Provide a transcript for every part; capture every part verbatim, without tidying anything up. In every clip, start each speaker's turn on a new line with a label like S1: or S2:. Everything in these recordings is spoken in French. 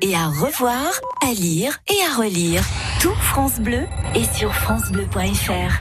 S1: et à revoir, à lire et à relire. Tout France Bleu est sur francebleu point fr.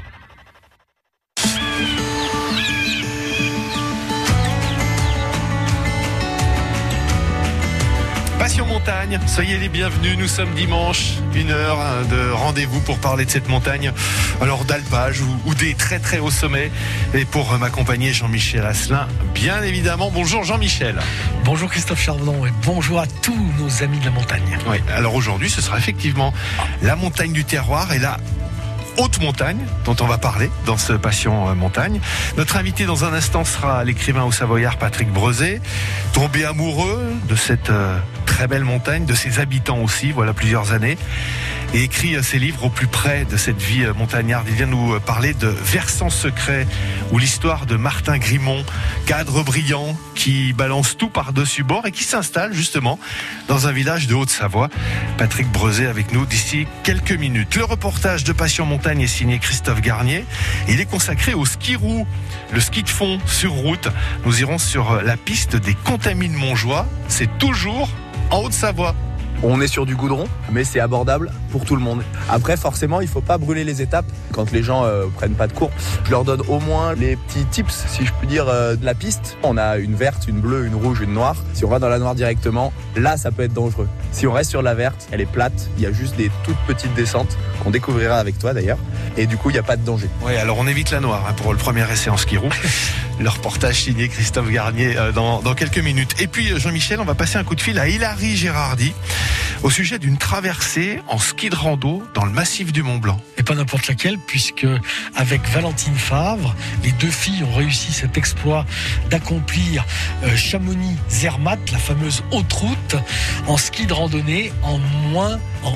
S2: Passion montagne, soyez les bienvenus, nous sommes dimanche, une heure de rendez-vous pour parler de cette montagne, alors d'alpage ou, ou des très très hauts sommets. Et pour m'accompagner, Jean-Michel Asselin, bien évidemment. Bonjour Jean-Michel.
S3: Bonjour Christophe Chardon et bonjour à tous nos amis de la montagne.
S2: Oui, alors aujourd'hui ce sera effectivement la montagne du terroir et la haute montagne dont on va parler dans ce Passion montagne. Notre invité dans un instant sera l'écrivain haut savoyard Patrick Breuzé, tombé amoureux de cette euh, très belle montagne, de ses habitants aussi, voilà plusieurs années, et écrit euh, ses livres au plus près de cette vie euh, montagnarde. Il vient nous parler de Versant secret, ou l'histoire de Martin Grimont, cadre brillant qui balance tout par-dessus bord et qui s'installe justement dans un village de Haute-Savoie. Patrick Breuzé avec nous d'ici quelques minutes. Le reportage de Passion montagne est signé Christophe Garnier. Il est consacré au ski roue, le ski de fond sur route. Nous irons sur la piste des Contamines Montjoie. C'est toujours en Haute-Savoie.
S4: On est sur du goudron, mais c'est abordable pour tout le monde. Après, forcément, il ne faut pas brûler les étapes. Quand les gens euh, prennent pas de cours, je leur donne au moins les petits tips, si je puis dire, euh, de la piste. On a une verte, une bleue, une rouge, une noire. Si on va dans la noire directement, là, ça peut être dangereux. Si on reste sur la verte, elle est plate. Il y a juste des toutes petites descentes qu'on découvrira avec toi d'ailleurs. Et du coup, il n'y a pas de danger.
S2: Oui, alors on évite la noire hein, pour le premier essai en ski roue. Le reportage signé Christophe Garnier euh, dans, dans quelques minutes. Et puis Jean-Michel, on va passer un coup de fil à Hilary Gérardi au sujet d'une traversée en ski de rando dans le massif du Mont-Blanc.
S3: Et pas n'importe laquelle, puisque avec Valentine Favre, les deux filles ont réussi cet exploit d'accomplir euh, Chamonix-Zermatt, la fameuse haute route, en ski de randonnée en moins en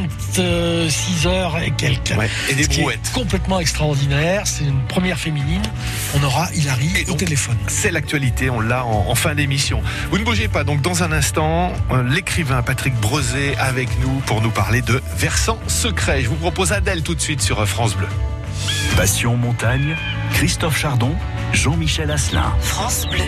S3: vingt-six heures et quelques.
S2: Ouais, et des
S3: Ce qui
S2: brouettes.
S3: est complètement extraordinaire. C'est une première féminine. On aura Hilary
S2: Et
S3: au
S2: donc,
S3: téléphone.
S2: C'est l'actualité, on l'a en, en fin d'émission. Vous ne bougez pas, donc dans un instant, euh, l'écrivain Patrick Breuzé avec nous pour nous parler de Versant secret. Je vous propose Adèle tout de suite sur France Bleu.
S5: Passion montagne, Christophe Chardon, Jean-Michel Asselin.
S1: France Bleu.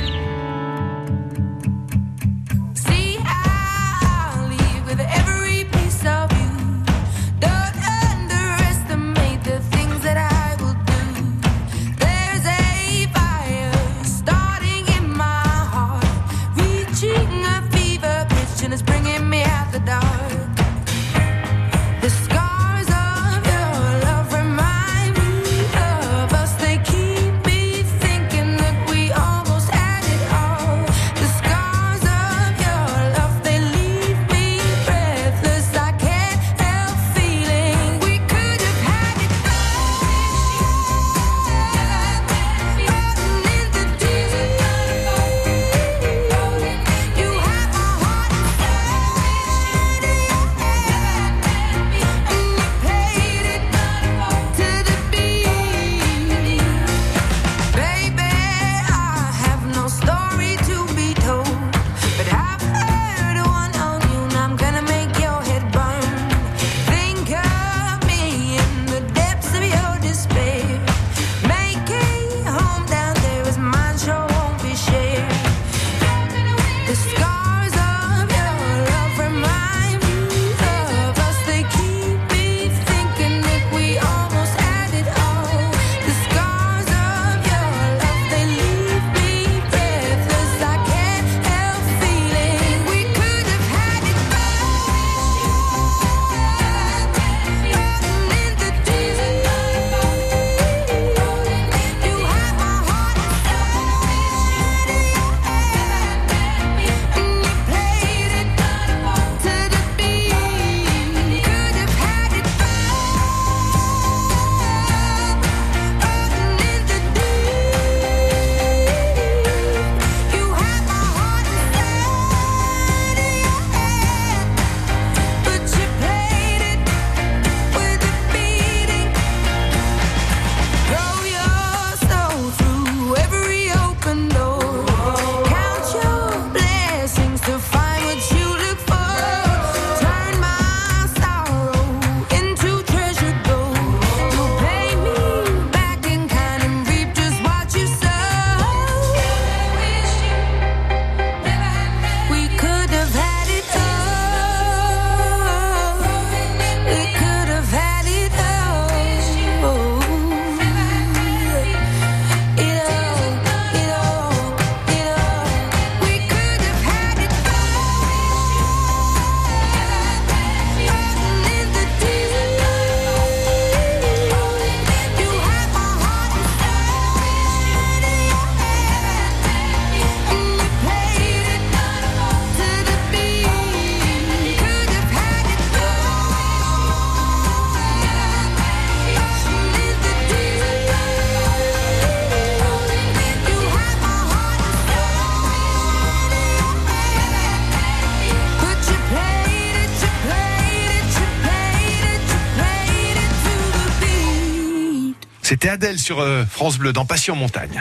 S2: C'était Adèle sur euh, France Bleu dans Passion Montagne.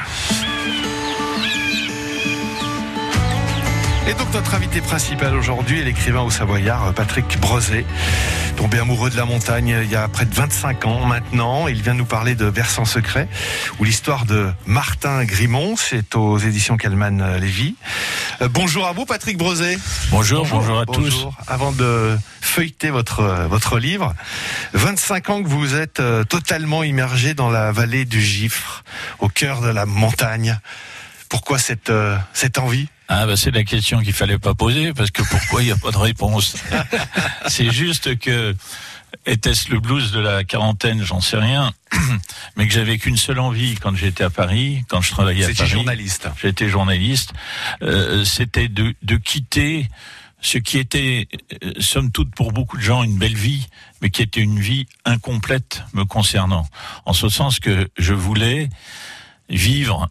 S2: Et donc notre invité principal aujourd'hui est l'écrivain au Savoyard Patrick Brezé, tombé amoureux de la montagne il y a près de vingt-cinq ans maintenant. Il vient nous parler de Versant Secret, où l'histoire de Martin Grimont, c'est aux éditions Calman Lévy. Euh, bonjour à vous Patrick Brezé.
S6: Bonjour, bonjour, bonjour à
S2: bonjour.
S6: tous.
S2: Avant de feuilleter votre, votre livre, vingt-cinq ans que vous êtes euh, totalement immergé dans la vallée du Gifre, au cœur de la montagne. Pourquoi cette, euh, cette envie ?
S6: Ah bah c'est la question qu'il fallait pas poser, parce que pourquoi il n'y a pas de réponse. C'est juste que, était-ce le blues de la quarantaine, j'en sais rien, mais que j'avais qu'une seule envie quand j'étais à Paris, quand je travaillais à Paris.
S2: J'étais journaliste.
S6: J'étais journaliste. Euh, c'était de, de quitter ce qui était, euh, somme toute pour beaucoup de gens, une belle vie, mais qui était une vie incomplète me concernant. En ce sens que je voulais vivre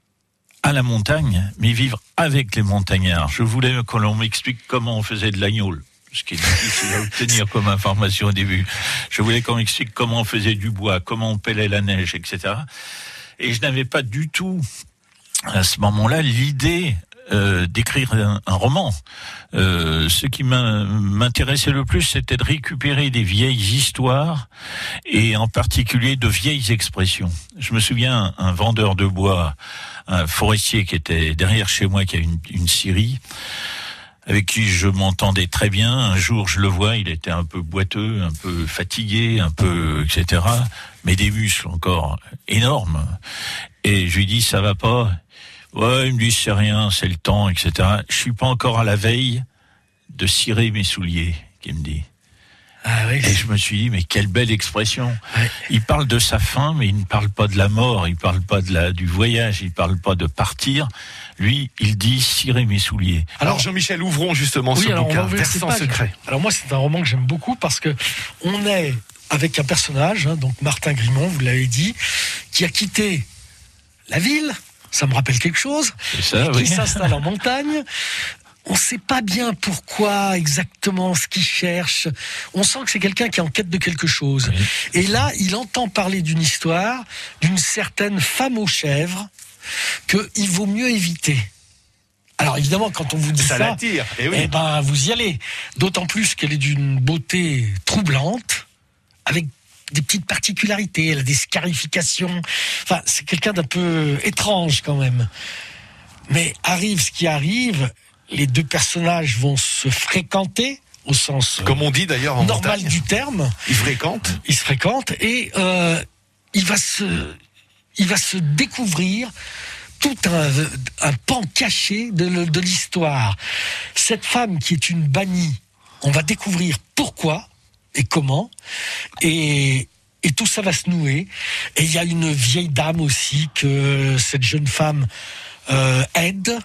S6: à la montagne, mais vivre avec les montagnards. Je voulais que l'on m'explique comment on faisait de l'agnole, ce qui est difficile à obtenir comme information au début. Je voulais qu'on m'explique comment on faisait du bois, comment on pêlait la neige, et cetera. Et je n'avais pas du tout, à ce moment-là, l'idée euh, d'écrire un, un roman. Euh, ce qui m'intéressait le plus, c'était de récupérer des vieilles histoires, et en particulier de vieilles expressions. Je me souviens, un vendeur de bois, un forestier qui était derrière chez moi, qui a une, une scierie, avec qui je m'entendais très bien. Un jour, je le vois, il était un peu boiteux, un peu fatigué, un peu, et cetera. Mais des muscles encore énormes. Et je lui dis, ça va pas? Ouais, il me dit, c'est rien, c'est le temps, et cetera. Je suis pas encore à la veille de cirer mes souliers, qu'il me dit.
S3: Ah oui.
S6: Et je me suis dit, mais quelle belle expression. Ouais. Il parle de sa fin, mais il ne parle pas de la mort, il parle pas de la, du voyage, il parle pas de partir. Lui, il dit cirer mes souliers.
S2: Alors, alors Jean-Michel, ouvrons justement
S3: oui,
S2: ce
S3: alors,
S2: bouquin, Versant Secret.
S3: Alors moi, c'est un roman que j'aime beaucoup parce que on est avec un personnage, hein, donc Martin Grimont, vous l'avez dit, qui a quitté la ville, ça me rappelle quelque chose,
S6: c'est ça,
S3: qui
S6: oui.
S3: s'installe en montagne. On ne sait pas bien pourquoi exactement ce qu'il cherche. On sent que c'est quelqu'un qui est en quête de quelque chose. Oui. Et là, il entend parler d'une histoire, d'une certaine femme aux chèvres, qu'il vaut mieux éviter. Alors évidemment, quand on vous dit ça,
S2: ça l'attire. Eh oui.
S3: Eh ben, vous y allez. D'autant plus qu'elle est d'une beauté troublante, avec des petites particularités. Elle a des scarifications. Enfin, c'est quelqu'un d'un peu étrange quand même. Mais arrive ce qui arrive. Les deux personnages vont se fréquenter au sens
S2: comme on dit d'ailleurs en
S3: normal
S2: montagne.
S3: Du terme.
S2: Ils fréquentent.
S3: Ils se fréquentent et euh, il va se, il va se découvrir tout un, un pan caché de, de l'histoire. Cette femme qui est une bannie, on va découvrir pourquoi et comment, et et tout ça va se nouer. Et il y a une vieille dame aussi que cette jeune femme euh, aide.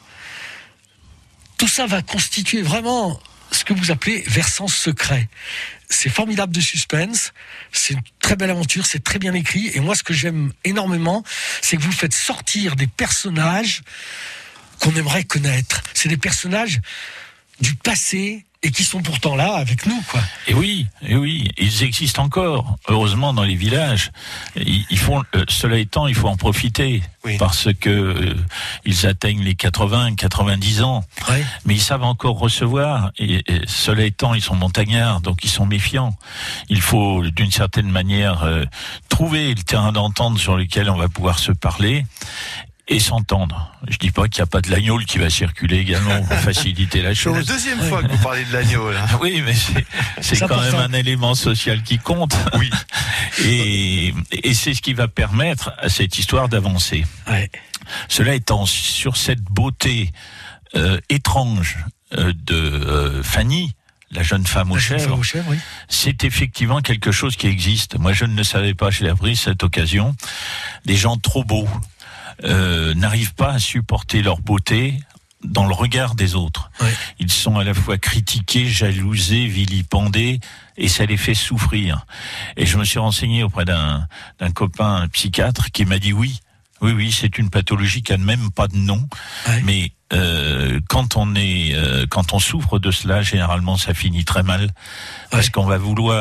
S3: Tout ça va constituer vraiment ce que vous appelez Versant Secret. C'est formidable de suspense, c'est une très belle aventure, c'est très bien écrit. Et moi, ce que j'aime énormément, c'est que vous faites sortir des personnages qu'on aimerait connaître. C'est des personnages du passé et qui sont pourtant là avec nous, quoi.
S6: Et oui, et oui, ils existent encore, heureusement, dans les villages. Ils, ils font, euh, cela étant, il faut en profiter, oui. parce que euh, ils atteignent les quatre-vingts, quatre-vingt-dix ans,
S3: oui.
S6: mais ils savent encore recevoir. Et, et cela étant, ils sont montagnards, donc ils sont méfiants. Il faut, d'une certaine manière, euh, trouver le terrain d'entente sur lequel on va pouvoir se parler. Et s'entendre. Je dis pas qu'il n'y a pas de l'agnole qui va circuler également pour faciliter la chose.
S2: C'est la deuxième fois que vous parlez de l'agnole. Hein.
S6: Oui, mais c'est, c'est, c'est quand même un élément social qui compte.
S2: Oui.
S6: Et, et c'est ce qui va permettre à cette histoire d'avancer.
S3: Ouais.
S6: Cela étant, sur cette beauté euh, étrange euh, de euh, Fanny, la jeune femme aux chèvres,
S3: oui.
S6: c'est effectivement quelque chose qui existe. Moi, je ne le savais pas, je l'ai appris cette occasion. Des gens trop beaux. Euh, n'arrivent pas à supporter leur beauté dans le regard des autres. Ouais. Ils sont à la fois critiqués, jalousés, vilipendés, et ça les fait souffrir. Et je me suis renseigné auprès d'un, d'un copain un psychiatre qui m'a dit oui, oui, oui, c'est une pathologie qui n'a même pas de nom, ouais. mais euh, quand on est, euh, quand on souffre de cela, généralement, ça finit très mal, parce ouais. qu'on va vouloir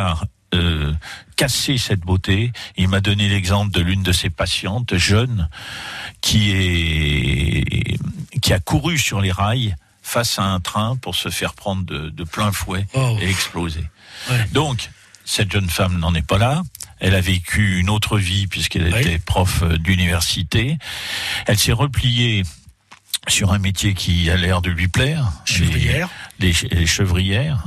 S6: euh, casser cette beauté. Il m'a donné l'exemple de l'une de ses patientes jeune qui est qui a couru sur les rails face à un train pour se faire prendre de, de plein fouet oh. et exploser. Ouais. Donc, cette jeune femme n'en est pas là. Elle a vécu une autre vie puisqu'elle oui. était prof d'université. Elle s'est repliée sur un métier qui a l'air de lui plaire.
S3: Chevrière.
S6: Les, les, les chevrières.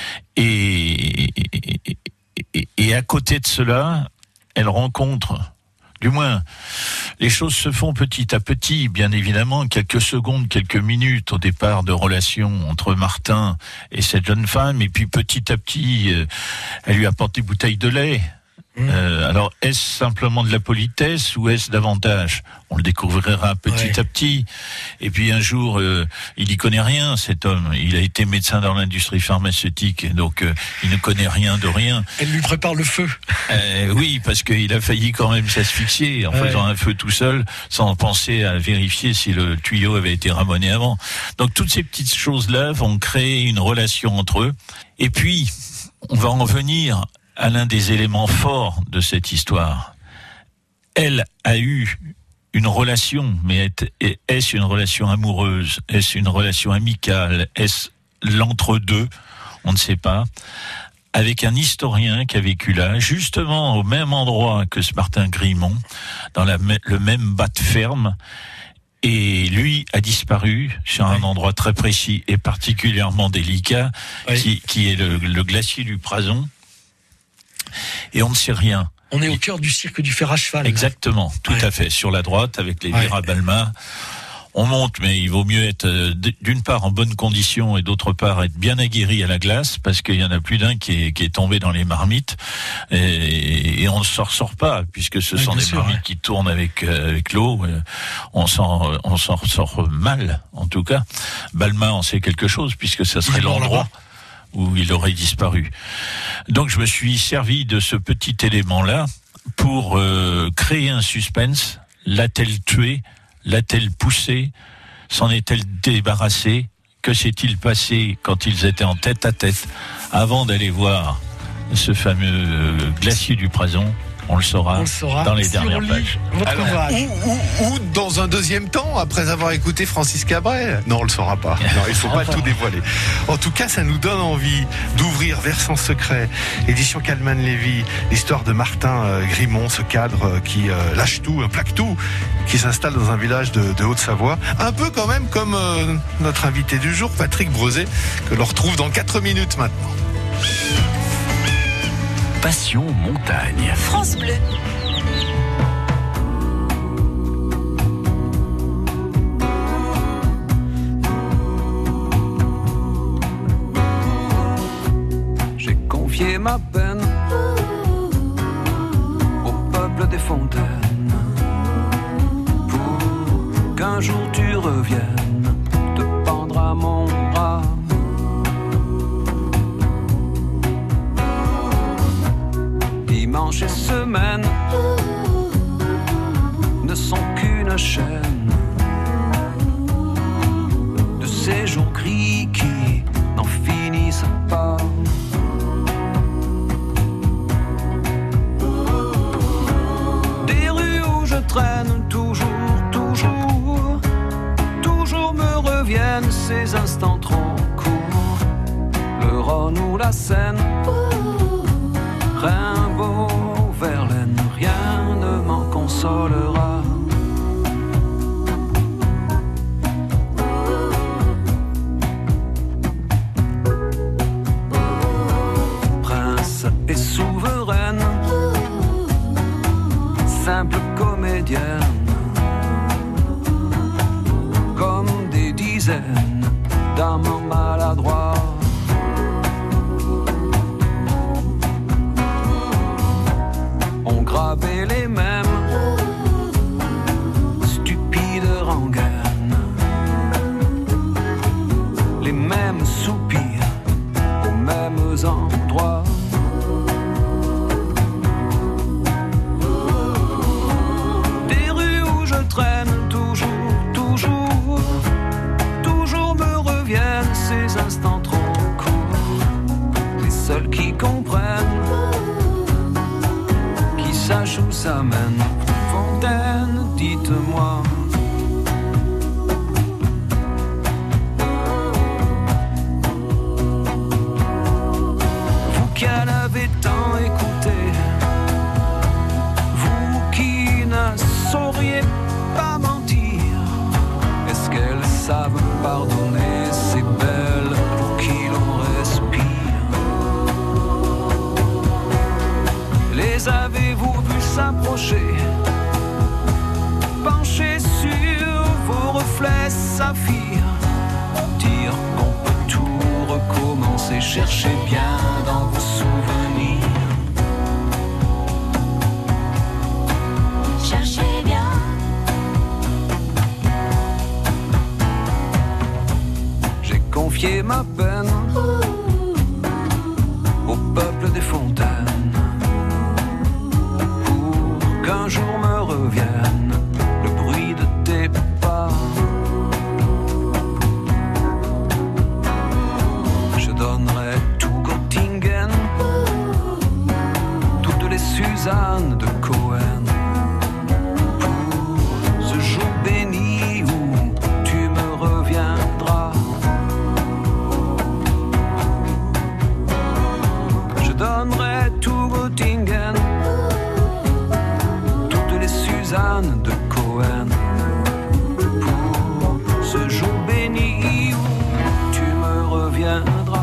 S6: Et, et, et à côté de cela, elle rencontre... Du moins, les choses se font petit à petit, bien évidemment, quelques secondes, quelques minutes au départ de relation entre Martin et cette jeune femme, et puis petit à petit, euh, elle lui apporte des bouteilles de lait. Mmh. Euh, alors, est-ce simplement de la politesse ou est-ce davantage ? On le découvrira petit ouais. à petit. Et puis un jour, euh, il y connaît rien, cet homme. Il a été médecin dans l'industrie pharmaceutique, donc euh, il ne connaît rien de rien.
S3: Elle lui prépare le feu.
S6: Euh, oui, parce qu'il a failli quand même s'asphyxier en ouais. faisant un feu tout seul, sans penser à vérifier si le tuyau avait été ramoné avant. Donc toutes ces petites choses-là vont créer une relation entre eux. Et puis, on va en venir à l'un des éléments forts de cette histoire. Elle a eu une relation, mais est-ce une relation amoureuse? Est-ce une relation amicale? Est-ce l'entre-deux? On ne sait pas. Avec un historien qui a vécu là, justement au même endroit que ce Martin Grimont, dans la, le même bas de ferme, et lui a disparu sur un oui. endroit très précis et particulièrement délicat, oui. qui, qui est le, le glacier du Prazon. Et on ne sait rien.
S3: On est au cœur du cirque du fer à cheval.
S6: Exactement, tout ouais. à fait. Sur la droite, avec les vires à Balma. On monte, mais il vaut mieux être d'une part en bonne condition et d'autre part être bien aguerri à la glace, parce qu'il y en a plus d'un qui est, qui est tombé dans les marmites. Et, et on ne s'en ressort pas, puisque ce ouais, sont des sûr, marmites ouais. qui tournent avec, avec l'eau. On s'en, on s'en ressort mal, en tout cas. Balma en sait quelque chose, puisque ça serait l'endroit où il aurait disparu. Donc je me suis servi de ce petit élément-là pour euh, créer un suspense. L'a-t-elle tué? L'a-t-elle poussé? S'en est-elle débarrassée? Que s'est-il passé quand ils étaient en tête à tête avant d'aller voir ce fameux euh, glacier du Prazon? On le saura, on le saura dans les si dernières pages.
S2: Alors, ou, ou, ou dans un deuxième temps, après avoir écouté Francis Cabret. Non, on le saura pas. Non, il faut pas tout dévoiler. En tout cas, ça nous donne envie d'ouvrir Versant Secret, édition Calman Lévy, l'histoire de Martin euh, Grimont, ce cadre euh, qui euh, lâche tout, euh, plaque tout, qui s'installe dans un village de, de Haute-Savoie. Un peu quand même comme euh, notre invité du jour, Patrick Breuzet, que l'on retrouve dans quatre minutes maintenant.
S5: Passion montagne.
S1: France Bleu.
S7: J'ai confié ma peine au peuple des fontaines pour qu'un jour tu reviennes te pendre à mon bras. Dimanche et semaine ne sont qu'une chaîne de ces jours gris qui n'en finissent pas. Des rues où je traîne toujours, toujours, toujours me reviennent ces instants trop courts. Le Rhône ou la Seine, Rimbaud, Verlaine, rien ne m'en consolera. Prince et souveraine, simple comédienne, comme des dizaines d'amants maladroits. Graver les mêmes stupides rengaines, les mêmes soupirs aux mêmes endroits. Des rues où je traîne toujours, toujours, toujours me reviennent ces instants trop courts. Les seuls qui comprennent sache où ça mène. Fontaine, dites-moi. Vous qui l'avez tant écouté, vous qui ne sauriez pas mentir, est-ce qu'elles savent pardonner ces belles pour qui l'on respire? Les avez-vous vus s'approcher, pencher sur vos reflets saphirs, dire qu'on peut tout recommencer, cherchez bien dans vos souvenirs.
S1: Cherchez bien.
S7: J'ai confié ma peine au peuple des fontaines, pour qu'un jour me revienne le bruit de tes pas. Je donnerai tout Göttingen, toutes les Suzanne de Cohen, pour ce jour béni où tu me reviendras. Je donnerai tout Göttingen, toutes les Suzanne de Cohen, pour ce jour béni où tu me reviendras.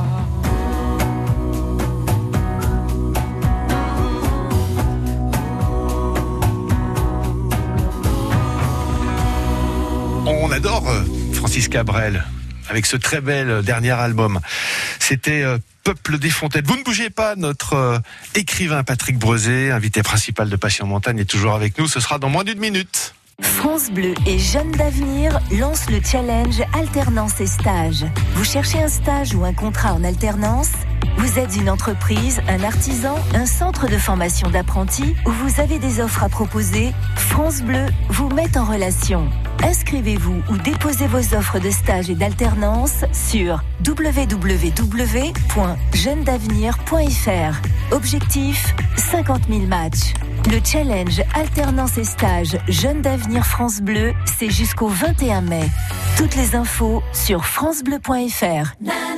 S2: On adore euh, Francis Cabrel avec ce très bel euh, dernier album. C'était euh, Peuple des Fontaines. Vous ne bougez pas, notre euh, écrivain Patrick Breuzé, invité principal de Passion Montagne, est toujours avec nous. Ce sera dans moins d'une minute.
S1: France Bleu et Jeunes d'Avenir lancent le challenge Alternance et Stage. Vous cherchez un stage ou un contrat en alternance ? Vous êtes une entreprise, un artisan, un centre de formation d'apprentis ou vous avez des offres à proposer ? France Bleu vous met en relation. Inscrivez-vous ou déposez vos offres de stage et d'alternance sur w w w point jeunes d'avenir point f r. Objectif, cinquante mille matchs. Le challenge Alternance et Stage Jeunes d'Avenir France Bleu, c'est jusqu'au vingt et un mai. Toutes les infos sur francebleu point f r.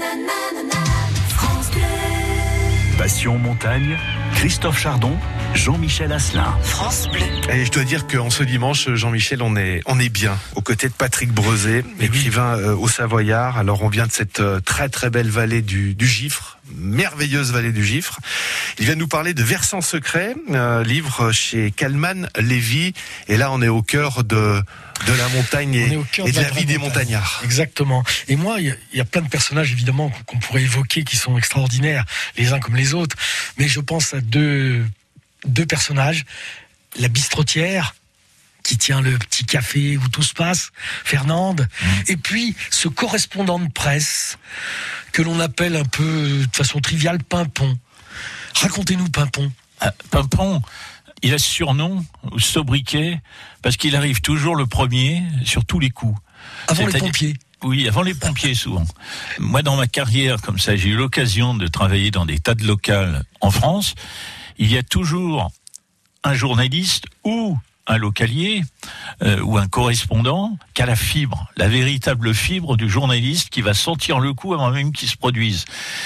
S5: Passion Montagne, Christophe Chardon, Jean-Michel Asselin.
S1: France Bleu.
S2: Et je dois dire qu'en ce dimanche, Jean-Michel, on est, on est bien aux côtés de Patrick Breuzé, écrivain euh, au Savoyard. Alors on vient de cette euh, très très belle vallée du, du Gifre, merveilleuse vallée du Gifre. Il vient nous parler de Versant Secret, euh, livre chez Calman Lévy. Et là, on est au cœur de de la montagne et, et de, de la, la vie des montagne. montagnards.
S3: Exactement. Et moi, il y, y a plein de personnages, évidemment, qu'on pourrait évoquer, qui sont extraordinaires, les uns comme les autres. Mais je pense à deux, deux personnages. La bistrotière, qui tient le petit café où tout se passe, Fernande. Mmh. Et puis, ce correspondant de presse, que l'on appelle un peu, de façon triviale, Pimpon. Racontez-nous, Pimpon.
S6: Ah, Pimpon, il a ce surnom, ou sobriquet, parce qu'il arrive toujours le premier sur tous les coups.
S3: Avant
S6: C'est-à-dire...
S3: les pompiers.
S6: Oui, avant les pompiers souvent. Moi, dans ma carrière, comme ça, j'ai eu l'occasion de travailler dans des tas de locales en France. Il y a toujours un journaliste ou un localier euh, ou un correspondant qui a la fibre, la véritable fibre du journaliste qui va sentir le coup avant même qu'il se produise.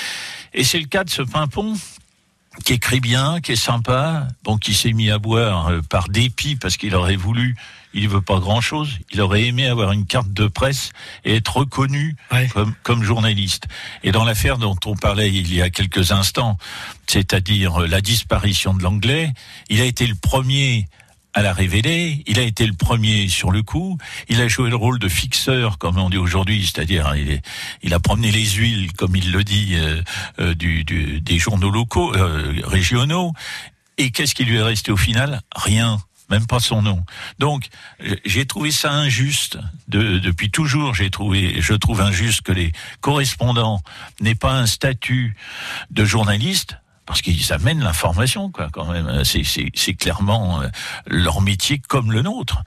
S6: Et c'est le cas de ce Pimpon, qui écrit bien, qui est sympa, bon, qui s'est mis à boire euh, par dépit parce qu'il aurait voulu, il veut pas grand-chose, il aurait aimé avoir une carte de presse et être reconnu ouais. comme, comme journaliste. Et dans l'affaire dont on parlait il y a quelques instants, c'est-à-dire la disparition de l'anglais, il a été le premier à la révéler, il a été le premier sur le coup, il a joué le rôle de fixeur, comme on dit aujourd'hui, c'est-à-dire il, est, il a promené les huiles, comme il le dit, euh, euh, du, du, des journaux locaux, euh, régionaux, et qu'est-ce qui lui est resté au final ? Rien, même pas son nom. Donc, j'ai trouvé ça injuste, de, depuis toujours j'ai trouvé, je trouve injuste que les correspondants n'aient pas un statut de journaliste, parce qu'ils amènent l'information, quoi, quand même. C'est, c'est, c'est clairement leur métier comme le nôtre.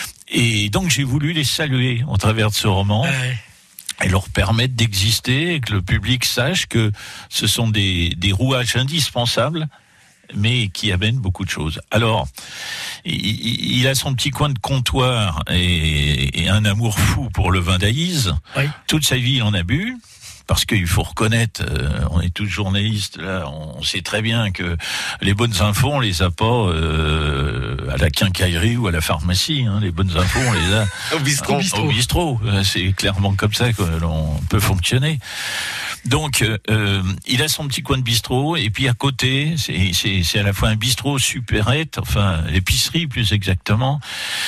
S6: Et donc, j'ai voulu les saluer au travers de ce roman. Ouais. Et leur permettre d'exister, et que le public sache que ce sont des, des rouages indispensables mais qui amène beaucoup de choses. Alors, il, il a son petit coin de comptoir et, et un amour fou pour le vin d'Aïs.
S3: Oui.
S6: Toute sa vie, il en a bu. Parce qu'il faut reconnaître, euh, on est tous journalistes, là, on sait très bien que les bonnes infos, on les a pas euh, à la quincaillerie ou à la pharmacie. Hein, les bonnes infos, on les a
S2: Au bistrot.
S6: au bistrot. Au bistrot. C'est clairement comme ça que l'on peut fonctionner. Donc, euh, il a son petit coin de bistrot, et puis à côté, c'est, c'est, c'est à la fois un bistrot supérette, enfin, épicerie plus exactement.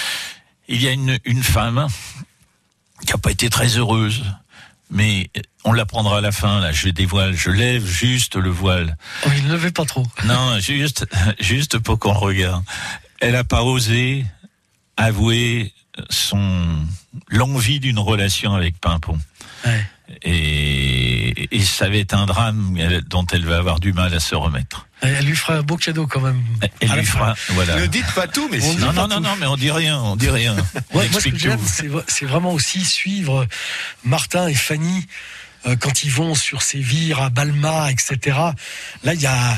S6: Il y a une, une femme qui a pas été très heureuse. Mais on l'apprendra à la fin, là, je dévoile, je lève juste le voile.
S3: Oh, il ne levait pas trop.
S6: Non, juste, juste pour qu'on regarde. Elle a pas osé avouer son, l'envie d'une relation avec Pimpon.
S3: Ouais.
S6: Et, et ça va être un drame dont elle va avoir du mal à se remettre.
S3: Elle lui fera un beau cadeau quand même.
S6: Elle lui fera, voilà.
S2: Ne dites pas tout, mais si.
S6: Non, non, non, non, mais on dit rien, on dit rien. On
S3: Ouais, moi, ce que
S6: explique
S3: j'aime,
S6: tout.
S3: c'est, c'est vraiment aussi suivre Martin et Fanny euh, quand ils vont sur ces vires à Balma, et cetera. Là, il y a...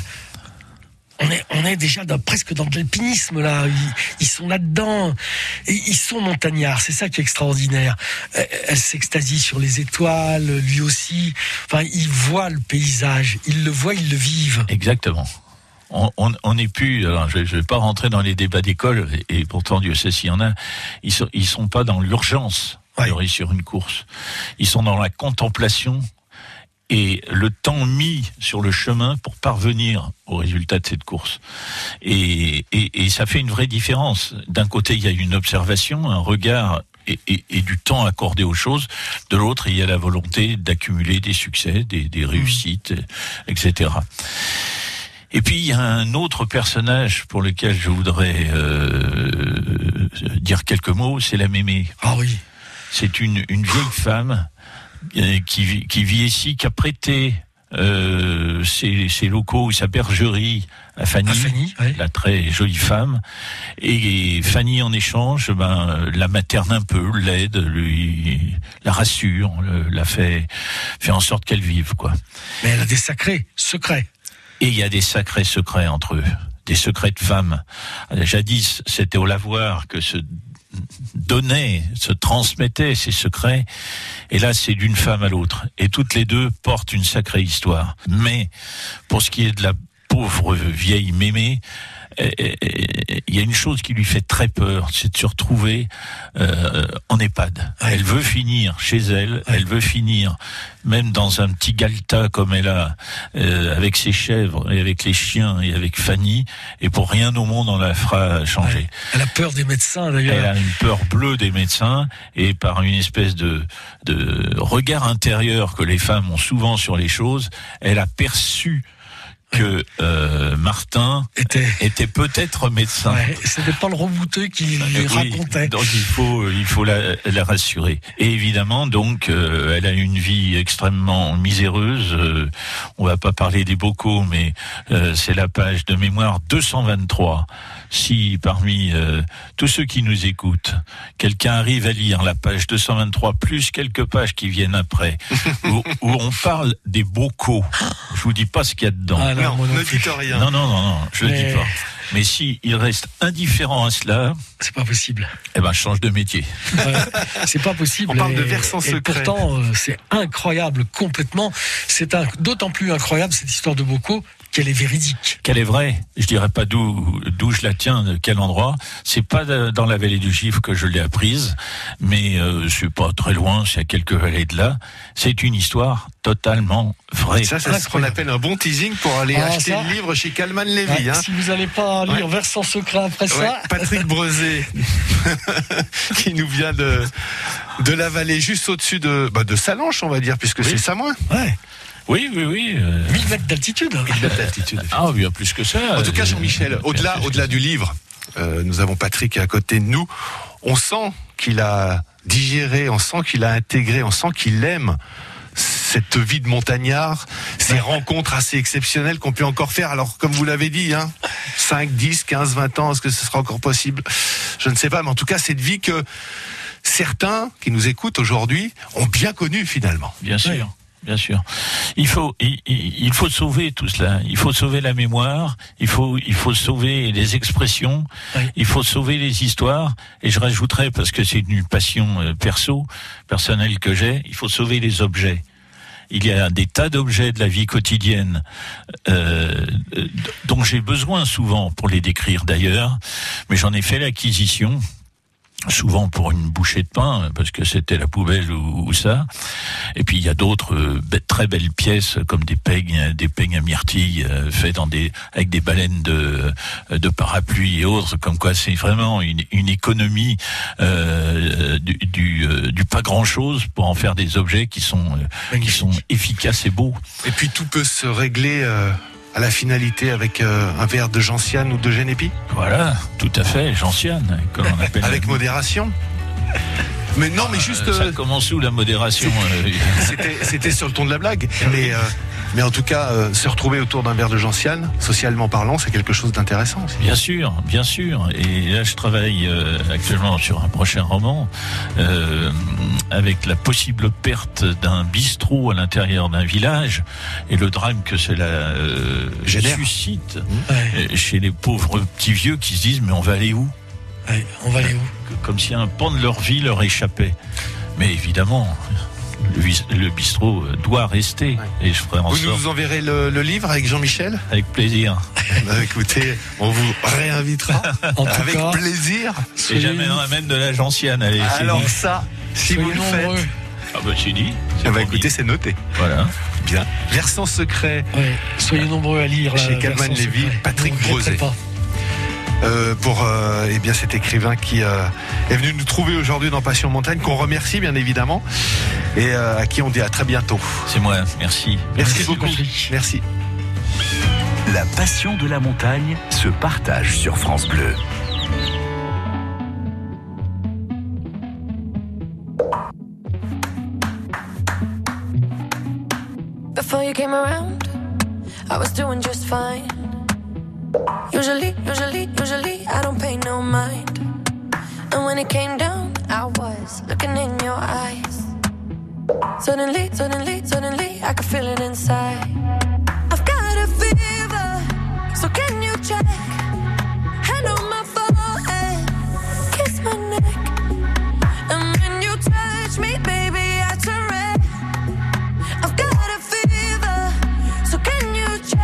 S3: On est, on est déjà dans, presque dans de l'alpinisme, là. Ils, ils sont là-dedans. Et ils sont montagnards. C'est ça qui est extraordinaire. Elle, elle s'extasie sur les étoiles, lui aussi. Enfin, ils voient le paysage. Ils le voient, ils le vivent.
S6: Exactement. On, on, on n'est plus. Alors, je ne vais pas rentrer dans les débats d'école, et, et pourtant Dieu sait s'il y en a. Ils sont, ils sont pas dans l'urgence de
S3: Ouais.
S6: réussir une course. Ils sont dans la contemplation et le temps mis sur le chemin pour parvenir au résultat de cette course. Et, et, et ça fait une vraie différence. D'un côté, il y a une observation, un regard et, et, et du temps accordé aux choses. De l'autre, il y a la volonté d'accumuler des succès, des, des réussites, mmh. et cetera. Et puis, il y a un autre personnage pour lequel je voudrais euh, dire quelques mots, c'est la Mémé.
S3: Ah oui.
S6: C'est une, une vieille femme qui vit, qui vit ici, qui a prêté euh, ses, ses locaux, sa bergerie à Fanny,
S3: À Fanny, ouais.
S6: la très jolie femme. Et Fanny, en échange, ben, la materne un peu, l'aide, lui, la rassure, le, la fait, fait en sorte qu'elle vive, quoi.
S3: Mais elle a des sacrés secrets.
S6: Et il y a des sacrés secrets entre eux, des secrets de femmes. Jadis, c'était au lavoir que se donnait, se transmettait ces secrets, et là c'est d'une femme à l'autre, et toutes les deux portent une sacrée histoire. Mais pour ce qui est de la pauvre vieille Mémé, il y a une chose qui lui fait très peur, c'est de se retrouver euh, en EHPAD.
S3: Ouais.
S6: Elle veut finir chez elle, ouais. Elle veut finir même dans un petit galetas comme elle a, euh, avec ses chèvres et avec les chiens et avec Fanny, et pour rien au monde on la fera changer.
S3: Ouais. Elle a peur des médecins d'ailleurs.
S6: Elle a une peur bleue des médecins, et par une espèce de, de regard intérieur que les femmes ont souvent sur les choses, elle a perçu que euh, Martin
S3: était,
S6: était peut-être médecin.
S3: Ouais, c'était pas le rebouteux qui lui
S6: oui,
S3: racontait.
S6: Donc il faut, il faut la, la rassurer. Et évidemment, donc, euh, elle a une vie extrêmement miséreuse. Euh, on va pas parler des bocaux, mais euh, c'est la page de mémoire deux cent vingt-trois. Si parmi euh, tous ceux qui nous écoutent, quelqu'un arrive à lire la page deux cent vingt-trois plus quelques pages qui viennent après, où, où on parle des bocaux, je vous dis pas ce qu'il y a dedans.
S3: Ah,
S2: non,
S3: non,
S2: ne dites rien.
S6: Non, non, non, non, je
S3: Mais...
S6: le dis pas. Mais si il reste indifférent à cela,
S3: c'est pas possible.
S6: Eh ben, change de métier.
S3: Euh, c'est pas possible.
S2: On parle
S3: et,
S2: de versant secret.
S3: Et pourtant, euh, c'est incroyable complètement. C'est un, d'autant plus incroyable cette histoire de Bocaux qu'elle est véridique.
S6: Qu'elle est vraie. Je dirais pas d'où d'où je la tiens, de quel endroit. C'est pas de, dans la vallée du Gifre que je l'ai apprise, mais euh, c'est pas très loin, c'est à quelques vallées de là. C'est une histoire totalement vraie.
S2: Ça, c'est ce qu'on appelle un bon teasing pour aller
S3: ah,
S2: acheter
S3: ça,
S2: le livre chez Calman Lévy.
S3: Ouais,
S2: hein.
S3: Si vous n'allez pas lire
S2: ouais.
S3: Versant secret après
S2: ouais,
S3: ça.
S2: Patrick Breuzé, qui nous vient de de la vallée juste au-dessus de bah, de Salanches, on va dire, puisque oui. c'est Samoin.
S3: Ouais.
S6: Oui, oui, oui. Euh...
S3: mille mètres d'altitude.
S2: mille mètres d'altitude.
S6: Ah, bien plus que ça.
S2: En tout cas, Jean-Michel, au-delà, au-delà du livre, euh, nous avons Patrick à côté de nous. On sent qu'il a digéré, on sent qu'il a intégré, on sent qu'il aime cette vie de montagnard, ces ouais. rencontres assez exceptionnelles qu'on peut encore faire. Alors, comme vous l'avez dit, hein, cinq, dix, quinze, vingt ans, est-ce que ce sera encore possible ? Je ne sais pas, mais en tout cas, cette vie que certains qui nous écoutent aujourd'hui ont bien connue finalement.
S6: Bien sûr.
S3: Ouais.
S6: bien sûr. Il faut, il, il faut sauver tout cela. Il faut sauver la mémoire. Il faut, il faut sauver les expressions. Oui. Il faut sauver les histoires. Et je rajouterais, parce que c'est une passion perso, personnelle que j'ai, il faut sauver les objets. Il y a des tas d'objets de la vie quotidienne euh, dont j'ai besoin souvent pour les décrire d'ailleurs, mais j'en ai fait l'acquisition. Souvent pour une bouchée de pain, parce que c'était la poubelle ou, ou ça. Et puis il y a d'autres euh, très belles pièces, comme des peignes, des peignes à myrtille, euh, faits dans des avec des baleines de de parapluie et autres. Comme quoi, c'est vraiment une, une économie euh, du du, euh, du pas grand chose pour en faire des objets qui sont euh, qui sont efficaces et beaux.
S2: Et puis tout peut se régler. Euh... à la finalité avec euh, un verre de gentiane ou de Genépi.
S6: Voilà, tout à fait, gentiane, comme on appelle.
S2: Avec modération. Mais non, mais juste.
S6: Euh, ça commence où la modération?
S2: C'était, c'était sur le ton de la blague. Mais, euh, mais en tout cas, euh, se retrouver autour d'un verre de gentiane, socialement parlant, c'est quelque chose d'intéressant aussi.
S6: Bien sûr, bien sûr. Et là, je travaille euh, actuellement sur un prochain roman euh, avec la possible perte d'un bistrot à l'intérieur d'un village et le drame que cela euh, suscite mmh. chez les pauvres petits vieux qui se disent mais on va aller où?
S3: Ouais, on va aller où?
S6: Comme si un pan de leur vie leur échappait. Mais évidemment, le, le bistrot doit rester. Ouais. Et je ferai en
S2: vous
S6: sorte...
S2: nous enverrez le, le livre avec Jean-Michel?
S6: Avec plaisir.
S2: Bah, écoutez, on vous réinvitera. En tout avec cas, plaisir.
S6: Et j'amènerai même de la gentiane. Allez,
S2: alors dit. Ça, si soyez vous le
S3: nombreux.
S2: faites...
S6: Ah bah c'est dit.
S2: Ah bah écoutez, c'est noté.
S6: Voilà.
S2: Bien. Versant secret.
S3: Ouais, soyez nombreux à lire.
S2: Chez Calman Lévy, Patrick Brosé. Euh, pour euh, eh bien cet écrivain qui euh, est venu nous trouver aujourd'hui dans Passion Montagne, qu'on remercie bien évidemment et euh, à qui on dit à très bientôt.
S6: C'est moi, merci.
S2: Merci, merci beaucoup. Patrick. Merci.
S5: La passion de la montagne se partage sur France Bleu.
S8: Before you came around, I was doing just fine. Usually, usually, usually, I don't pay no mind. And when it came down, I was looking in your eyes. Suddenly, suddenly, suddenly, I could feel it inside. I've got a fever, so can you check? Hand on my forehead, kiss my neck. And when you touch me, baby, I turn red. I've got a fever, so can you check?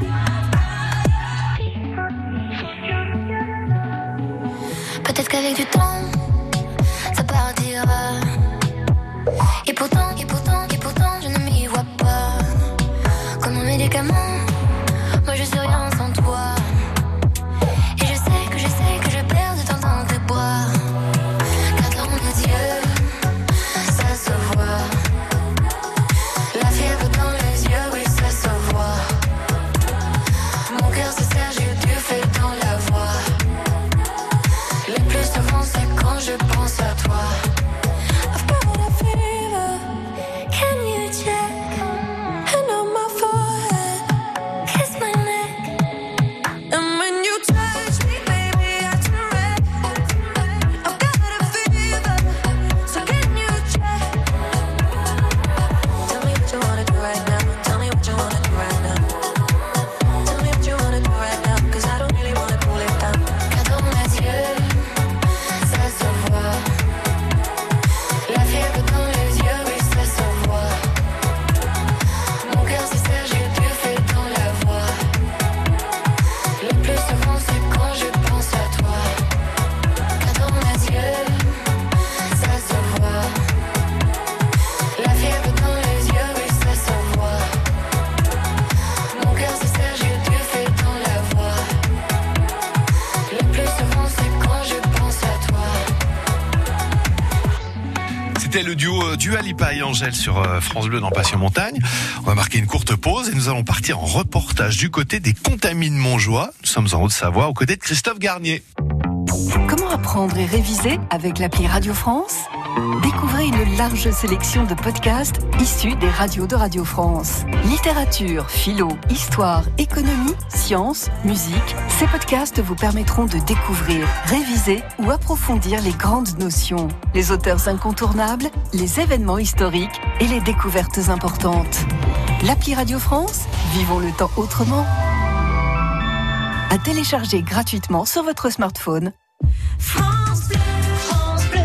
S9: Peut-être qu'avec du temps, ça partira. Et pourtant, et pourtant, et pourtant, je ne m'y vois pas. Comme un médicament, moi je suis rien sans toi. Et je sais que je sais que je perds de temps dans tes bras. Car dans mes yeux, ça se voit. La fièvre dans les yeux, oui, ça se voit. Mon cœur se serre, j'ai du feu dans la voix. Le plus souvent c'est quand je pense à toi. I've got a fever, can you check? Hand on my forehead, kiss my neck.
S8: And when you touch me, baby, I turn red. I've got a fever, so can you check? Tell me what you wanna do right now. Tell me what you wanna do right now. Tell me what you wanna do right now, 'cause I don't really wanna cool it down.
S9: Car dans mes yeux, ça se voit. La fièvre dans les yeux, oui, ça se voit. Mon cœur se serre, j'ai du feu dans la voix. Le plus souvent, c'est quand je pense à toi. Car dans mes yeux, ça se voit. La fièvre dans les yeux, oui, ça se voit. Mon cœur se serre, j'ai du feu dans la voix. Le plus souvent, c'est quand je pense à toi.
S2: C'était le duo euh, Dua Lipa et Angèle sur euh, France Bleu dans Passion Montagne. On va marquer une courte pause et nous allons partir en reportage du côté des Contamines Montjoie. Nous sommes en Haute-Savoie aux côtés de Christophe Garnier.
S1: Comment apprendre et réviser avec l'appli Radio France ?
S10: Découvrez une large sélection de podcasts issus des radios de Radio France. Littérature, philo, histoire, économie, sciences, musique, ces podcasts vous permettront de découvrir, réviser ou approfondir les grandes notions, les auteurs incontournables, les événements historiques et les découvertes importantes. L'appli Radio France, vivons le temps autrement. À télécharger gratuitement sur votre smartphone.
S11: France Bleu, France Bleu.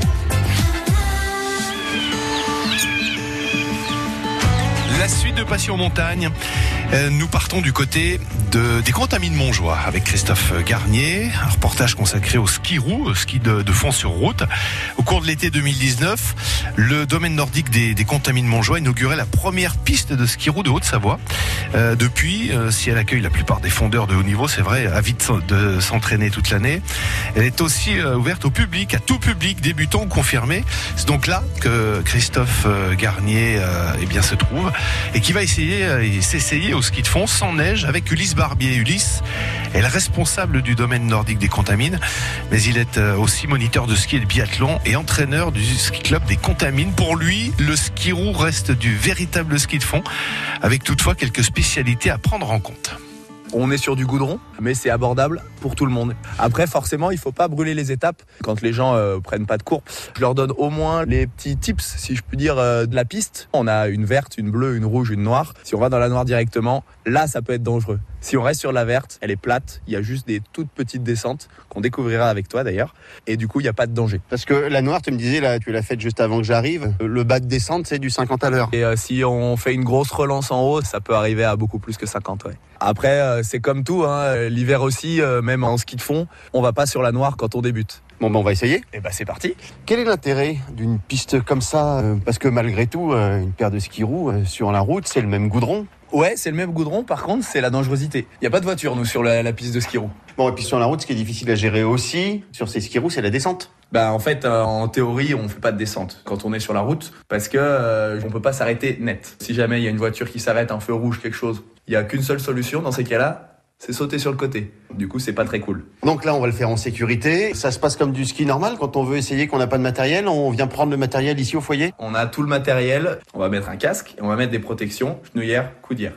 S2: La suite de Passion Montagne, euh, nous partons du côté de, des Contamines Montjoie avec Christophe Garnier, un reportage consacré au ski roue, au ski de, de fond sur route. Au cours de l'été deux mille dix-neuf, le domaine nordique des, des Contamines Montjoie inaugurait la première piste de ski roue de Haute-Savoie. Euh, depuis, euh, si elle accueille la plupart des fondeurs de haut niveau, c'est vrai, avides de s'entraîner toute l'année, elle est aussi euh, ouverte au public, à tout public, débutant ou confirmé. C'est donc là que Christophe Garnier euh, eh bien, se trouve et qui va essayer euh, s'essayer au ski de fond sans neige avec Ulysse Barbier. Ulysse est le responsable du domaine nordique des Contamines, mais il est euh, aussi moniteur de ski et de biathlon et entraîneur du ski club des Contamines. Pour lui, le ski roue reste du véritable ski de fond, avec toutefois quelques spécialités à prendre en compte.
S4: On est sur du goudron, mais c'est abordable pour tout le monde. Après, forcément, il faut pas brûler les étapes. Quand les gens euh, prennent pas de cours, je leur donne au moins les petits tips, si je puis dire, euh, de la piste. On a une verte, une bleue, une rouge, une noire. Si on va dans la noire directement, là, ça peut être dangereux. Si on reste sur la verte, elle est plate. Il y a juste des toutes petites descentes qu'on découvrira avec toi d'ailleurs. Et du coup, il n'y a pas de danger.
S12: Parce que la noire, tu me disais, là, tu l'as faite juste avant que j'arrive. Le bas de descente, c'est du cinquante à l'heure.
S4: Et euh, si on fait une grosse relance en haut, ça peut arriver à beaucoup plus que cinquante, ouais. Après, euh, c'est comme tout, hein, l'hiver aussi, euh, même en ski de fond, on va pas sur la noire quand on débute.
S12: Bon, ben on va essayer.
S4: Et bah c'est parti.
S12: Quel est l'intérêt d'une piste comme ça euh, Parce que malgré tout, euh, une paire de ski roues euh, sur la route, c'est le même goudron.
S4: Ouais, c'est le même goudron, par contre, c'est la dangerosité. Il n'y a pas de voiture, nous, sur la, la piste de ski roue.
S12: Bon, et puis sur la route, ce qui est difficile à gérer aussi, sur ces ski roues, c'est la descente.
S4: Bah en fait, euh, en théorie, on fait pas de descente quand on est sur la route, parce que euh, on peut pas s'arrêter net. Si jamais il y a une voiture qui s'arrête, un feu rouge, quelque chose, il y a qu'une seule solution dans ces cas-là, c'est sauter sur le côté. Du coup, c'est pas très cool.
S12: Donc là, on va le faire en sécurité. Ça se passe comme du ski normal. Quand on veut essayer qu'on n'a pas de matériel, on vient prendre le matériel ici au foyer.
S4: On a tout le matériel. On va mettre un casque et on va mettre des protections, genouillères, coudières.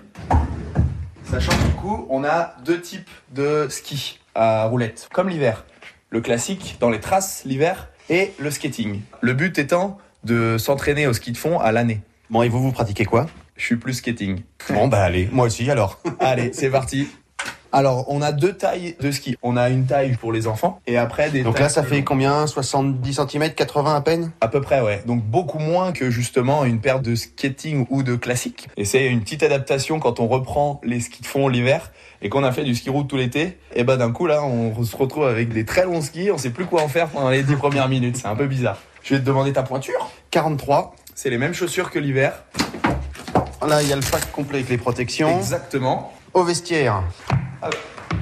S4: Sachant que du coup, on a deux types de ski à roulettes, comme l'hiver. Le classique dans les traces l'hiver et le skating. Le but étant de s'entraîner au ski de fond à l'année.
S12: Bon, et vous, vous pratiquez quoi ?
S4: Je suis plus skating.
S12: Bon, bah allez, moi aussi alors.
S4: Allez, c'est parti. Alors, on a deux tailles de ski. On a une taille pour les enfants et après des
S12: Donc là, ça fait combien ? soixante-dix centimètres, quatre-vingts à peine ?
S4: À peu près, ouais. Donc beaucoup moins que justement une paire de skating ou de classique. Et c'est une petite adaptation quand on reprend les skis de fond l'hiver et qu'on a fait du ski route tout l'été. Et bah d'un coup, là, on se retrouve avec des très longs skis. On sait plus quoi en faire pendant les dix premières minutes. C'est un peu bizarre. Je vais te demander ta pointure.
S12: quarante-trois.
S4: C'est les mêmes chaussures que l'hiver.
S12: Là, il y a le pack complet avec les protections.
S4: Exactement.
S12: Au vestiaire.
S4: Ah.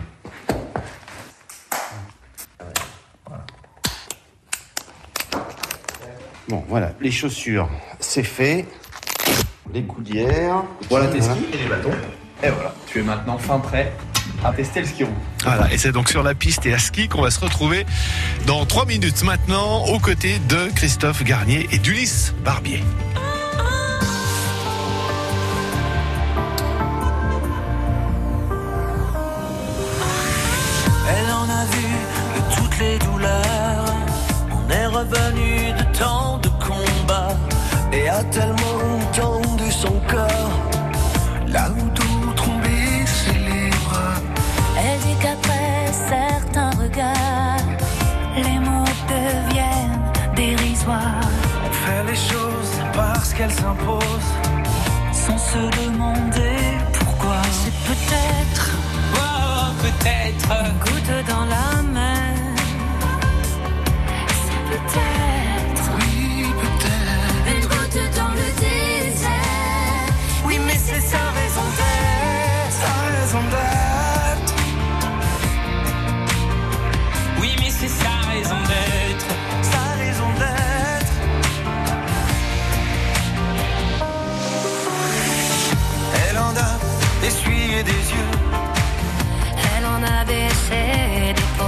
S12: Bon, voilà, les chaussures, c'est fait. Les coudières.
S4: Voilà tes skis et les bâtons. Et voilà, tu es maintenant fin prêt à tester le ski roue.
S2: Voilà, et c'est donc sur la piste et à ski qu'on va se retrouver dans trois minutes maintenant, aux côtés de Christophe Garnier et d'Ulysse Barbier.
S7: Elle en a vu de toutes les douleurs. On est revenu de tant de combats et a tellement tendu son corps. Là où d'autres ont baissé les bras.
S8: Elle dit qu'après certains regards, les mots deviennent dérisoires.
S7: On fait les choses parce qu'elles s'imposent,
S8: Sans se demander pourquoi. C'est peut-être,
S7: oh, peut-être
S8: une goutte dans la mer. C'est peut-être,
S7: oui, peut-être
S8: une goutte dans le désert.
S7: oui, mais c'est sa raison d'être, sa raison d'être. Oui, mais c'est sa raison d'être, sa raison d'être. Elle en a essuyé des yeux,
S8: Elle en a baissé des paumes.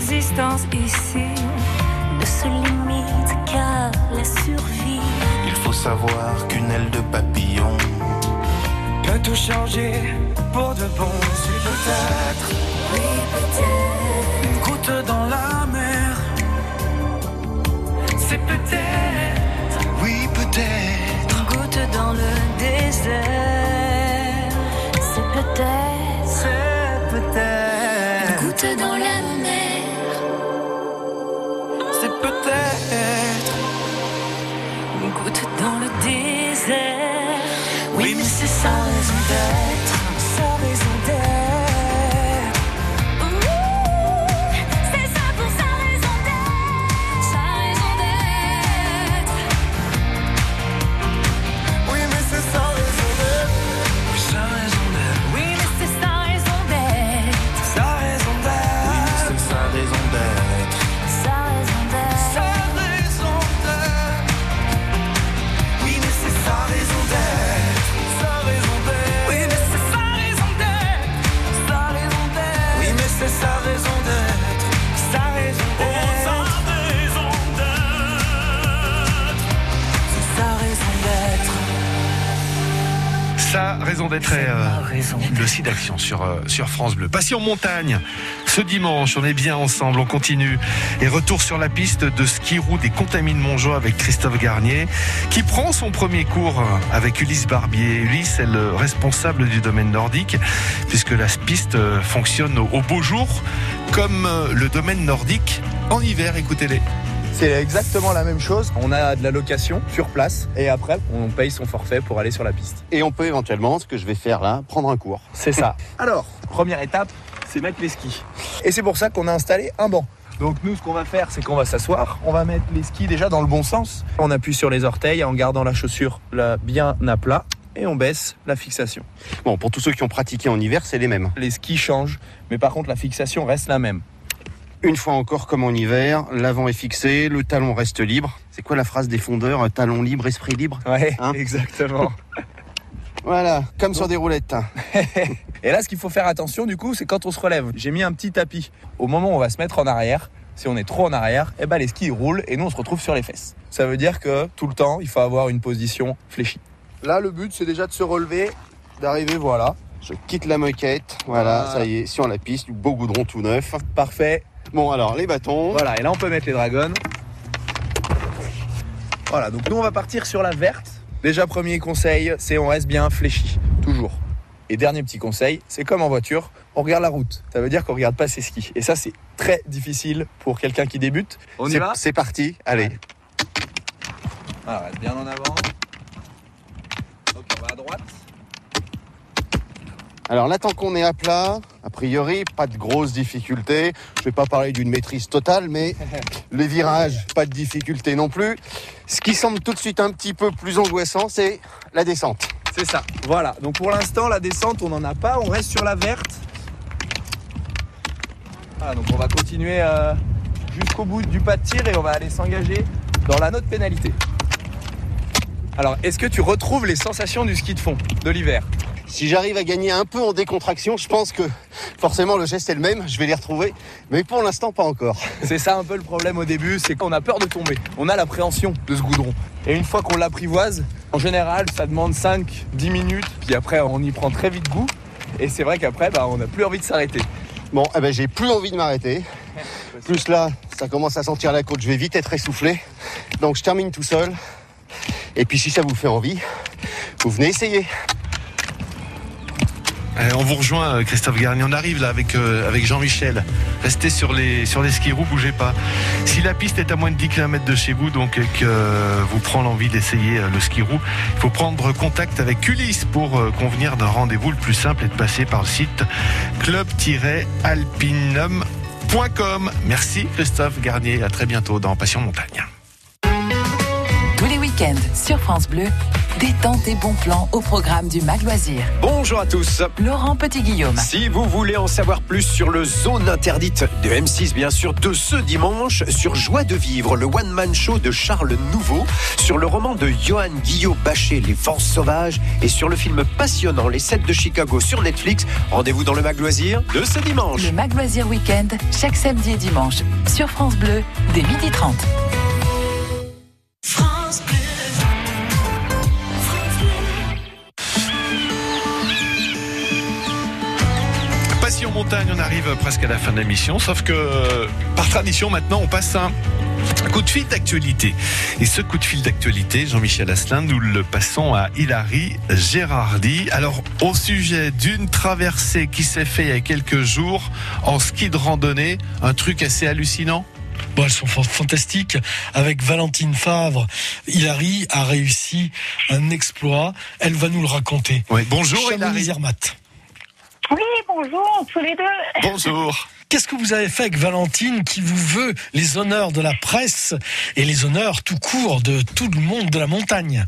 S1: l'existence ici ne se limite qu'à la survie.
S13: Il faut savoir qu'une aile de papillon
S7: peut tout changer pour de bon. C'est peut-être,
S1: oui peut-être,
S7: une goutte dans la mer. C'est peut-être,
S13: oui peut-être,
S1: une goutte dans le désert. C'est peut-être,
S7: c'est peut-être,
S1: une goutte dans la mer.
S7: c'est peut-être,
S1: Une goutte dans le désert. Oui, mais c'est sa raison d'être. Sa raison d'être. Ouh, c'est ça pour sa raison d'être. Sa raison d'être.
S13: oui mais c'est sa raison d'être,
S7: oui, sa raison d'être,
S1: Oui, mais c'est sa raison d'être.
S7: sa raison d'être,
S13: oui c'est sa raison d'être,
S1: Sa raison d'être.
S7: sa raison d'être,
S13: oui mais c'est sa raison d'être,
S7: sa raison d'être, oui, mais c'est sa raison d'être, sa raison d'être,
S13: oui mais c'est sa raison d'être,
S7: sa raison d'être,
S1: Sa raison d'être.
S2: Sa raison d'être est euh, le site d'action sur, euh, sur France Bleu. Passion montagne, ce dimanche, on est bien ensemble, on continue. Et retour sur la piste de ski roue des Contamines Montjoie avec Christophe Garnier, qui prend son premier cours avec Ulysse Barbier. Ulysse est le responsable du domaine nordique, puisque la piste euh, fonctionne au, au beau jour, comme euh, le domaine nordique en hiver. Écoutez-les.
S4: C'est exactement la même chose. On a de la location sur place et après, on paye son forfait pour aller sur la piste.
S12: Et on peut éventuellement, ce que je vais faire là, prendre un cours.
S4: C'est ça. Alors, première étape, c'est mettre les skis. Et c'est pour ça qu'on a installé un banc. Donc nous, ce qu'on va faire, c'est qu'on va s'asseoir. On va mettre les skis déjà dans le bon sens. On appuie sur les orteils en gardant la chaussure là, bien à plat. Et on baisse la fixation.
S12: Bon, pour tous ceux qui ont pratiqué en hiver, c'est les mêmes.
S4: Les skis changent, mais par contre, la fixation reste la même.
S12: Une fois encore, comme en hiver, l'avant est fixé, le talon reste libre. C'est quoi la phrase des fondeurs? Talon libre, esprit libre?
S4: Ouais,
S12: Hein
S4: exactement.
S12: Voilà, comme sur des roulettes.
S4: Et là, ce qu'il faut faire attention, du coup, c'est quand on se relève. J'ai mis un petit tapis. Au moment où on va se mettre en arrière, si on est trop en arrière, eh ben, les skis roulent et nous, on se retrouve sur les fesses. Ça veut dire que tout le temps, il faut avoir une position fléchie. Là, le but, c'est déjà de se relever, d'arriver, voilà.
S12: Je quitte la moquette. Voilà,
S4: Voilà.
S12: ça y est, sur la piste, du beau goudron tout neuf.
S4: Parfait.
S12: Bon, alors, les bâtons.
S4: Voilà, et là, on peut mettre les dragons. Voilà, donc nous, on va partir sur la verte. Déjà, premier conseil, c'est on reste bien fléchi, toujours. Et dernier petit conseil, c'est comme en voiture, on regarde la route. Ça veut dire qu'on regarde pas ses skis. Et ça, c'est très difficile pour quelqu'un qui débute. On y
S12: C'est-
S4: va?
S12: C'est parti, allez.
S4: Voilà, reste bien en avant. Ok, on va à droite.
S12: Alors là, tant qu'on est à plat, a priori, pas de grosses difficultés. Je vais pas parler d'une maîtrise totale, mais les virages, pas de difficulté non plus. Ce qui semble tout de suite un petit peu plus angoissant, c'est la descente.
S4: C'est ça. Voilà, donc pour l'instant, la descente, on n'en a pas. On reste sur la verte. Voilà, donc on va continuer euh, jusqu'au bout du pas de tir et on va aller s'engager dans la note pénalité. Alors, est-ce que tu retrouves les sensations du ski de fond de l'hiver?
S12: Si j'arrive à gagner un peu en décontraction, je pense que forcément le geste est le même, je vais les retrouver. Mais pour l'instant, pas encore.
S4: C'est ça un peu le problème au début, c'est qu'on a peur de tomber. On a l'appréhension de ce goudron. Et une fois qu'on l'apprivoise, en général, ça demande cinq à dix minutes. Puis après, on y prend très vite goût. Et c'est vrai qu'après, bah, on n'a plus envie de s'arrêter.
S12: Bon, eh ben, j'ai plus envie de m'arrêter. Plus là, ça commence à sentir la côte, je vais vite être essoufflé. Donc je termine tout seul. Et puis si ça vous fait envie, vous venez essayer.
S2: Euh, on vous rejoint, euh, Christophe Garnier. On arrive là avec, euh, avec Jean-Michel. Restez sur les, sur les skis roues, bougez pas. Si la piste est à moins de dix kilomètres de chez vous, donc euh, que euh, vous prend l'envie d'essayer euh, le ski roue, il faut prendre contact avec Ulysse pour euh, convenir d'un rendez-vous. Le plus simple est de passer par le site club tiret alpinum point com. Merci Christophe Garnier. À très bientôt dans Passion Montagne.
S10: Tous les week-ends sur France Bleu,
S14: détente et bons plans au programme du Mag Loisir.
S15: Bonjour à tous.
S14: Laurent Petit-Guillaume.
S15: Si vous voulez en savoir plus sur le Zone Interdite de M six, bien sûr, de ce dimanche, sur Joie de vivre, le one-man show de Charles Nouveau, sur le roman de Johan Guillot-Bachet, Les Forces Sauvages, et sur le film passionnant Les Sept de Chicago sur Netflix, rendez-vous dans le Mag Loisir de ce dimanche.
S14: Le Mag Loisir Week-end, chaque samedi et dimanche, sur France Bleu, dès midi trente.
S11: France Bleu.
S2: Passion montagne, on arrive presque à la fin de l'émission, sauf que par tradition maintenant on passe un coup de fil d'actualité. Et ce coup de fil d'actualité, Jean-Michel Asselin, nous le passons à Hilary Gérardi. Alors au sujet d'une traversée qui s'est faite il y a quelques jours en ski de randonnée, un truc assez hallucinant.
S3: Bon, elles sont fantastiques. Avec Valentine Favre, Hilary a réussi un exploit. Elle va nous le raconter.
S2: Oui, bonjour Hilary
S3: Zermatt.
S16: Oui, bonjour tous les deux.
S2: Bonjour.
S3: Qu'est-ce que vous avez fait avec Valentine qui vous veut les honneurs de la presse et les honneurs tout court de tout le monde de la montagne?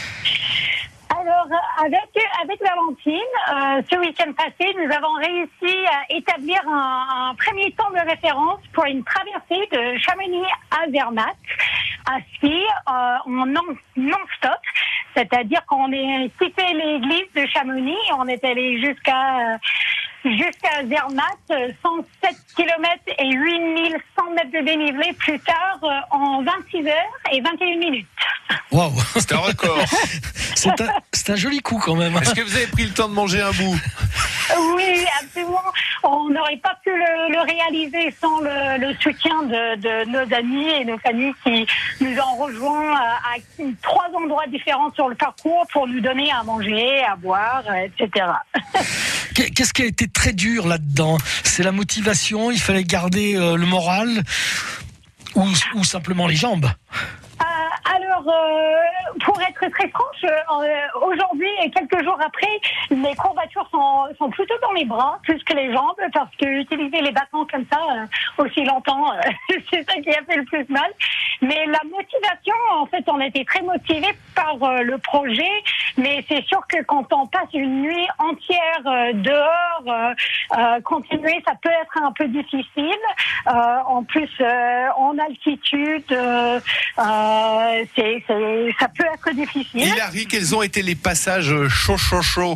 S16: Alors, avec, avec Valentine, euh, ce week-end passé, nous avons réussi à établir un, un premier temps de référence pour une traversée de Chamonix à Zermatt, à ski, euh, en non, non-stop. C'est-à-dire qu'on est quitté l'église de Chamonix et on est allé jusqu'à... Euh, jusqu'à Zermatt, cent sept kilomètres et huit mille cent mètres de dénivelé plus tard, euh, en vingt-six heures et vingt et une minutes.
S3: Waouh,
S2: c'est un record.
S3: c'est, un, c'est un joli coup quand même.
S2: Est-ce que vous avez pris le temps de manger un bout?
S16: Oui, absolument. On n'aurait pas pu le, le réaliser sans le, le soutien de, de nos amis et nos familles qui nous ont rejoints à, à trois endroits différents sur le parcours pour nous donner à manger, à boire, et cetera.
S3: Qu'est-ce qui a été très dur là-dedans? C'est la motivation, il fallait garder euh, le moral ou, ou simplement les jambes?
S16: euh, Alors, euh, pour être très franche, euh, aujourd'hui et quelques jours après, mes courbatures sont, sont plutôt dans les bras plus que les jambes, parce que utiliser les bâtons comme ça euh, aussi longtemps, euh, c'est ça qui a fait le plus mal. Mais la motivation, en fait, on était très motivés par euh, le projet, mais c'est sûr que quand on passe une nuit entière euh, dehors, euh, euh, continuer, ça peut être un peu difficile. Euh, en plus, euh, en altitude, euh, euh, c'est, c'est, ça peut être difficile.
S2: Hilary, quels ont été les passages chauds, chauds, chauds?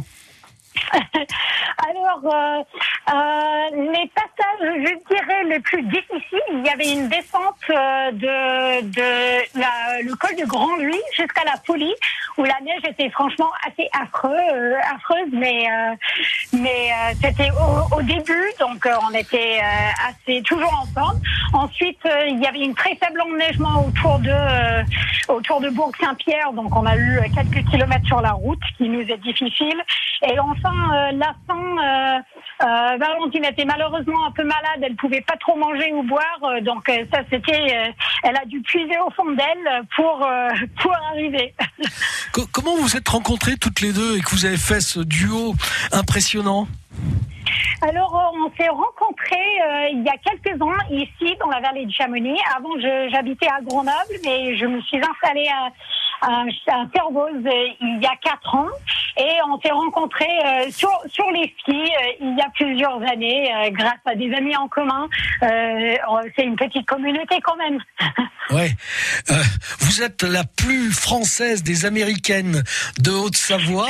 S16: Alors, euh, euh, les passages, je dirais, les plus difficiles, il y avait une descente euh, de, de la, le col de Grand Luy jusqu'à la Folie, où la neige était franchement assez affreux, euh, affreuse, mais, euh, mais euh, c'était au, au début, donc euh, on était euh, assez toujours en forme. Ensuite, euh, il y avait une très faible enneigement autour de, euh, autour de Bourg-Saint-Pierre, donc on a eu quelques kilomètres sur la route, qui nous est difficile. Et enfin, euh, la fin, euh, euh, Valentine était malheureusement un peu malade, elle pouvait pas trop manger ou boire, euh, donc euh, ça c'était, euh, elle a dû puiser au fond d'elle pour euh, pour arriver.
S3: Comment vous êtes rencontrées toutes les deux et que vous avez fait ce duo impressionnant?
S16: Alors, on s'est rencontrés euh, il y a quelques ans ici dans la vallée de Chamonix. Avant, je, j'habitais à Grenoble, mais je me suis installée à, à, à Servoz euh, il y a quatre ans. Et on s'est rencontrés euh, sur, sur les skis euh, il y a plusieurs années, euh, grâce à des amis en commun. Euh, c'est une petite communauté quand même.
S3: Ouais. Euh, vous êtes la plus française des Américaines de Haute-Savoie.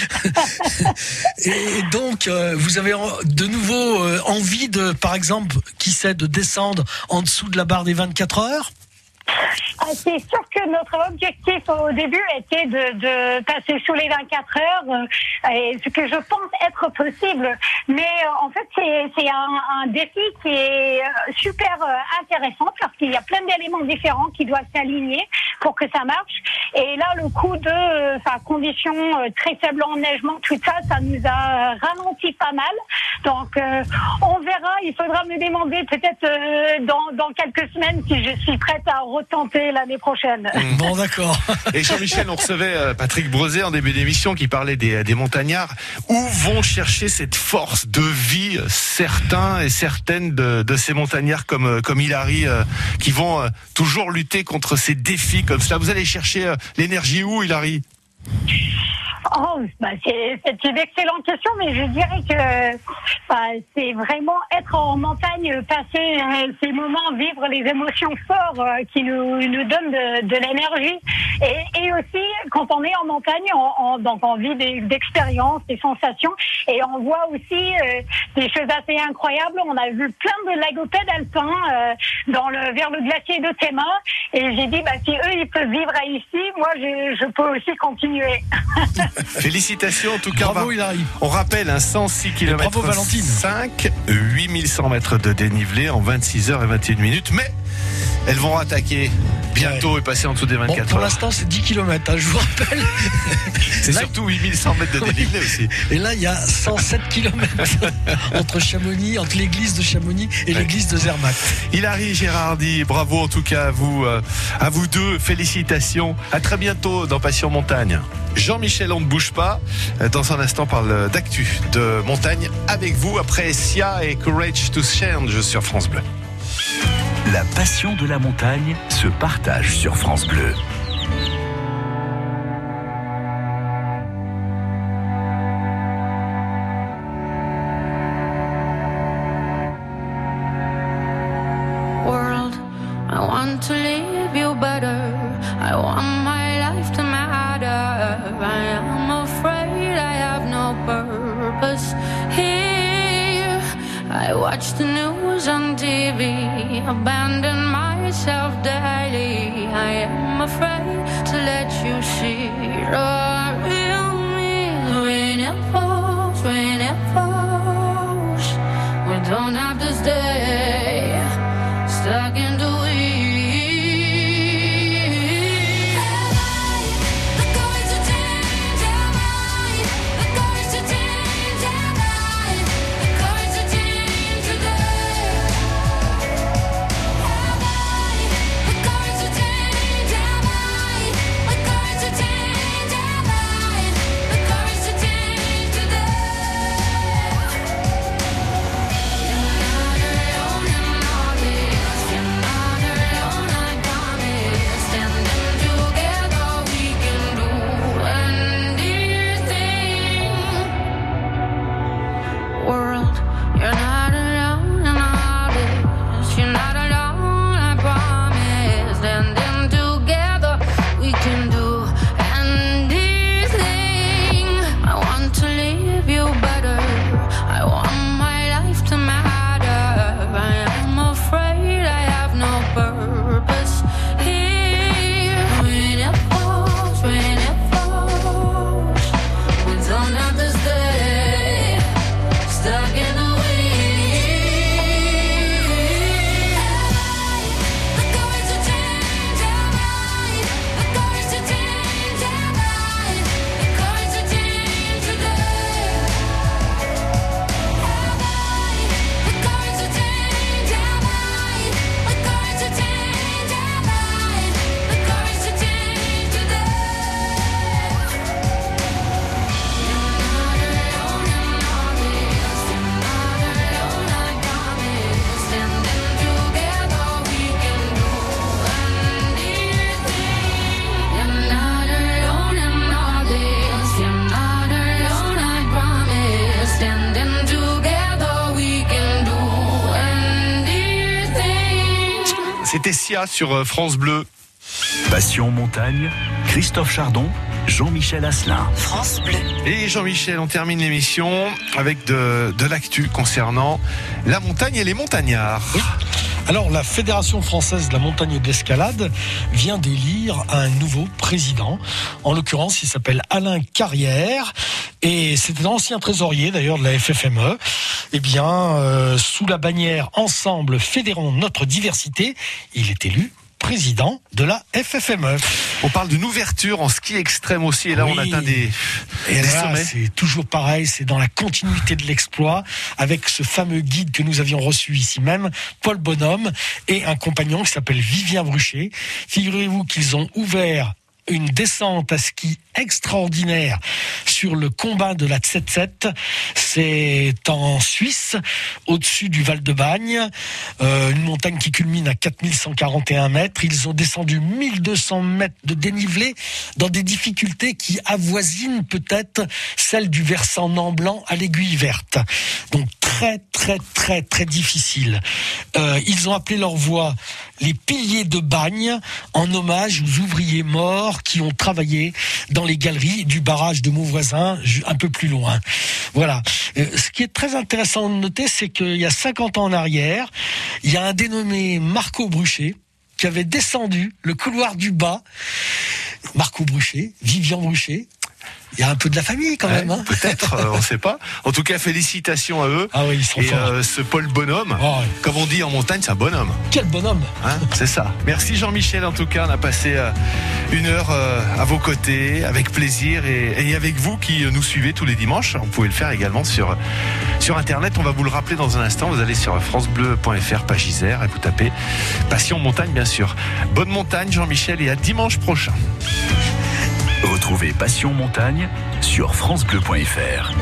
S3: Et donc, euh, vous avez de nouveau euh, envie de, par exemple, qui sait, de descendre en dessous de la barre des vingt-quatre heures?
S16: C'est sûr que notre objectif au début était de, de passer sous les vingt-quatre heures, euh, et ce que je pense être possible. Mais euh, en fait, c'est, c'est un, un défi qui est super euh, intéressant parce qu'il y a plein d'éléments différents qui doivent s'aligner pour que ça marche. Et là, le coup de euh, enfin, conditions euh, très faibles enneigement, tout ça, ça nous a ralenti pas mal. Donc, euh, on verra. Il faudra me demander peut-être euh, dans, dans quelques semaines si je suis prête à retenter l'année prochaine.
S3: Bon, d'accord.
S2: Et Jean-Michel, on recevait Patrick Brezé en début d'émission qui parlait des, des montagnards. Où vont chercher cette force de vie certains et certaines de, de ces montagnards comme, comme Hilary, euh, qui vont euh, toujours lutter contre ces défis comme cela? Vous allez chercher euh, l'énergie où, Hilary?
S16: Oh, bah c'est, c'est une excellente question, mais je dirais que bah, c'est vraiment être en montagne, passer euh, ces moments, vivre les émotions fortes euh, qui nous, nous donnent de, de l'énergie. Et, et aussi, quand on est en montagne, on, on, donc on vit des expériences, des sensations, et on voit aussi euh, des choses assez incroyables. On a vu plein de lagopèdes alpins euh, dans le, vers le glacier de Téma, et j'ai dit, bah, si eux, ils peuvent vivre ici, moi, je, je peux aussi continuer.
S2: Félicitations en tout cas.
S3: Bravo,
S2: on, va,
S3: Hilary.
S2: on rappelle un cent six kilomètres
S3: bravo, Valentine.
S2: cinq, huit mille cent mètres de dénivelé en vingt-six heures et vingt et une minutes. Mais elles vont attaquer bientôt ouais. et passer en dessous des vingt-quatre
S3: bon,
S2: heures.
S3: Pour l'instant, c'est dix kilomètres, hein, je vous rappelle.
S2: C'est
S3: là,
S2: surtout huit mille cent mètres de dénivelé oui. aussi.
S3: Et là, il y a cent sept kilomètres entre Chamonix, entre l'église de Chamonix et ouais. l'église de Zermatt.
S2: Hilary Gérardi, bravo en tout cas à vous, euh, à vous deux. Félicitations. À très bientôt dans Passion Montagne. Jean-Michel, on ne bouge pas. Dans un instant, on parle d'actu de montagne avec vous après Sia et Courage to Change sur France Bleu.
S5: La passion de la montagne se partage sur France Bleu.
S8: World, I want to leave you better. I want my life to matter. I am afraid I have no purpose here. I watch the news on T V, abandon myself daily. I am afraid to let you see the real me. When it falls, when it falls, we don't have to stay stuck in the
S2: C'était Sia sur France Bleu.
S5: Passion Montagne, Christophe Chardon, Jean-Michel Asselin.
S1: France Bleu.
S2: Et Jean-Michel, on termine l'émission avec de, de l'actu concernant la montagne et les montagnards.
S3: Oui. Alors, la Fédération française de la montagne et de l'escalade vient d'élire un nouveau président. En l'occurrence, il s'appelle Alain Carrière. Et c'était l'ancien trésorier, d'ailleurs, de la F F M E. Eh bien, euh, sous la bannière « Ensemble, fédérons notre diversité », il est élu président de la F F M E.
S2: On parle d'une ouverture en ski extrême aussi, et là oui. on atteint des,
S3: et
S2: des
S3: là,
S2: sommets.
S3: C'est toujours pareil, c'est dans la continuité de l'exploit, avec ce fameux guide que nous avions reçu ici même, Paul Bonhomme, et un compagnon qui s'appelle Vivien Bruchet. Figurez-vous qu'ils ont ouvert une descente à ski extraordinaire sur le combat de la Tsetset. C'est en Suisse, au-dessus du Val de Bagne, euh, une montagne qui culmine à quatre mille cent quarante et un mètres. Ils ont descendu mille deux cents mètres de dénivelé dans des difficultés qui avoisinent peut-être celles du versant Namblan à l'Aiguille Verte. Donc très très très très difficile. Euh, ils ont appelé leur voie les piliers de Bagne, en hommage aux ouvriers morts qui ont travaillé dans les galeries du barrage de Mauvoisin, un peu plus loin. Voilà. Euh, ce qui est très intéressant de noter, c'est qu'il y a cinquante ans en arrière, il y a un dénommé Marco Bruchet qui avait descendu le couloir du bas. Marco Bruchet, Vivian Bruchet. Il y a un peu de la famille quand
S2: ouais,
S3: même. Hein,
S2: peut-être, euh, on ne sait pas. En tout cas, félicitations à eux.
S3: Ah oui, ils sont
S2: Et
S3: forts.
S2: euh, ce Paul Bonhomme, oh, ouais. Comme on dit en montagne, c'est un bonhomme.
S3: Quel bonhomme,
S2: hein, c'est ça. Merci Jean-Michel, en tout cas, on a passé euh, une heure euh, à vos côtés, avec plaisir, et, et avec vous qui nous suivez tous les dimanches. Vous pouvez le faire également sur, sur Internet. On va vous le rappeler dans un instant. Vous allez sur francebleu point f r, page Isère, et vous tapez Passion Montagne, bien sûr. Bonne montagne, Jean-Michel, et à dimanche prochain.
S5: Retrouvez Passion Montagne sur francebleu point f r.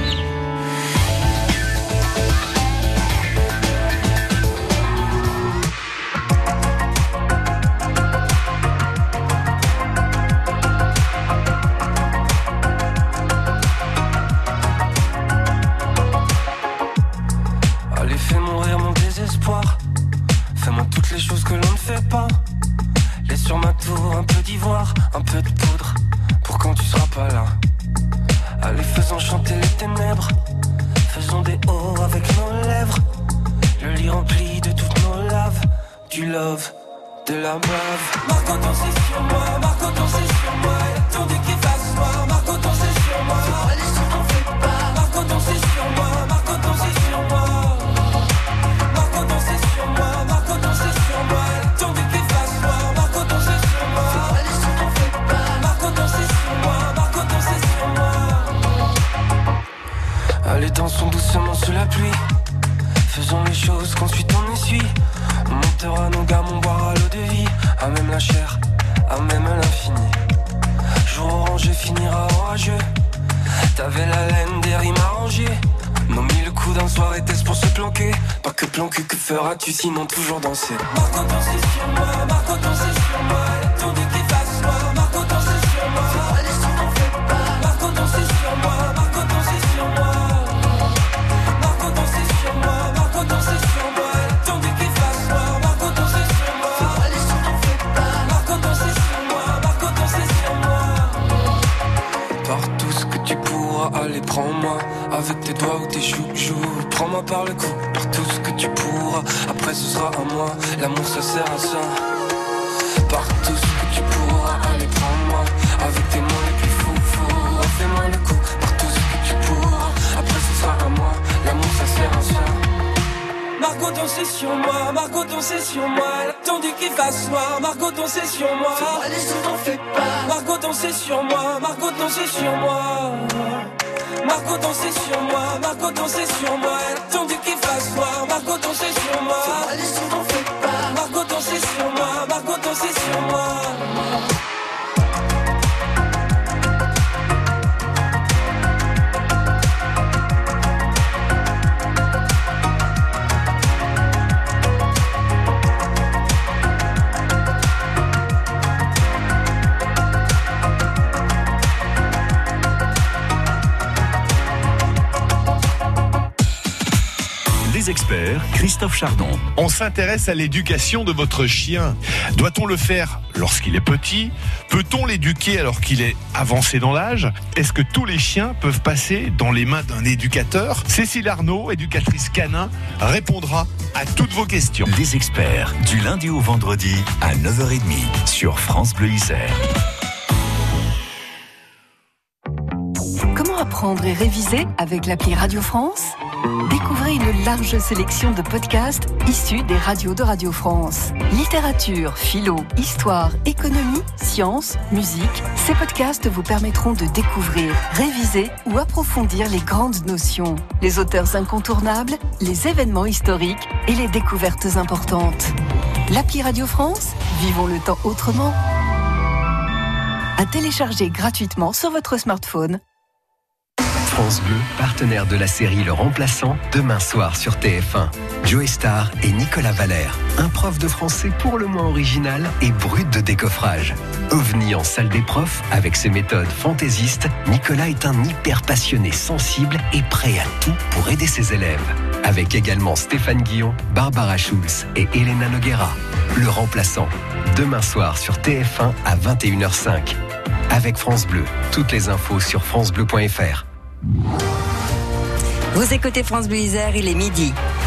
S7: Allez, fais mourir mon désespoir. Fais-moi toutes les choses que l'on ne fait pas. Laisse sur ma tour un peu d'ivoire, un peu de poudre pour quand tu seras pas là. Allez, faisons chanter les ténèbres. Faisons des hauts avec nos lèvres. Le lit rempli de toutes nos laves. Du love, de la bave. Marco, dansez sur moi. Marco, dansez sur moi. Attendu qu'il fasse noir. Marco, dansez sur moi. Allez, si t'en fais pas. Marco, dansez sur moi. Marco, dansez sur moi. Marco, dansez sur moi. Marco, dansez sur moi. Attendu qu'il fasse noir. Marco, dansez sur moi. Allez, si t'en fais pas. Marco, dansez sur moi. Marco, dansez sur moi. Allez, dansons doucement sous la pluie. Faisons les choses qu'ensuite on essuie. On montera nos gammes, on boira l'eau de vie. À même la chair, à même l'infini. Jour orangé finira orageux. T'avais la laine des rimes arrangées. Nos mille coups d'un soir était-ce pour se planquer. Pas que planquer, que feras-tu sinon toujours danser. Marco, dansez sur moi. Marco, dansez sur moi. Attendez qu'il fasse noir. Marco, dansez sur moi. Allez, si t'en fais pas. Marco, dansez sur moi. Marco, dansez sur moi. Marco, dansez sur moi. Marco, dansez sur moi. Attendez qu'il fasse noir. Marco, dansez sur moi. Allez, si t'en fais pas. Marco, dansez sur moi. Marco, dansez sur moi. Par tout ce que tu pourras, allez, prends-moi. Avec tes doigts ou tes joues, prends-moi par le cou. Par tout ce que tu pourras, après ce sera à moi. L'amour ça sert à ça. Par tout ce que tu pourras, allez, prends-moi. Avec tes mots les plus fous, fous, fais-moi le coup. Par tout ce que tu pourras, après ce sera à moi. L'amour ça sert à ça. Marco, dansez sur moi. Marco, dansez sur moi. Elle a attendu qu'il fasse noir. Marco, dansez sur moi. Allez, si t'en fais pas. Marco, dansez sur moi. Marco, dansez sur moi. Marco, dansez sur moi. Marco, dansez sur moi. Elle a attendu qu'il fasse noir. Marco, dansez sur moi. Allez, si t'en fais pas. Marco, dansez sur moi. Marco, dansez sur moi.
S5: Experts, Christophe Chardon.
S2: On s'intéresse à l'éducation de votre chien. Doit-on le faire lorsqu'il est petit? Peut-on l'éduquer alors qu'il est avancé dans l'âge? Est-ce que tous les chiens peuvent passer dans les mains d'un éducateur? Cécile Arnaud, éducatrice canin, répondra à toutes vos questions.
S5: Les experts, du lundi au vendredi à neuf heures trente sur France Bleu Isère.
S10: Comment apprendre et réviser avec l'appli Radio France? Découvrez une large sélection de podcasts issus des radios de Radio France. Littérature, philo, histoire, économie, sciences, musique, ces podcasts vous permettront de découvrir, réviser ou approfondir les grandes notions, les auteurs incontournables, les événements historiques et les découvertes importantes. L'appli Radio France, vivons le temps autrement. à télécharger gratuitement sur votre smartphone.
S17: France Bleu, partenaire de la série Le Remplaçant, demain soir sur T F un. Joey Starr et Nicolas Valère, un prof de français pour le moins original et brut de décoffrage. OVNI en salle des profs, avec ses méthodes fantaisistes, Nicolas est un hyper passionné, sensible et prêt à tout pour aider ses élèves. Avec également Stéphane Guillon, Barbara Schulz et Elena Noguera. Le Remplaçant, demain soir sur T F un à vingt et une heures cinq. Avec France Bleu, toutes les infos sur francebleu point f r.
S18: Vous écoutez France Bleu Isère, il est midi.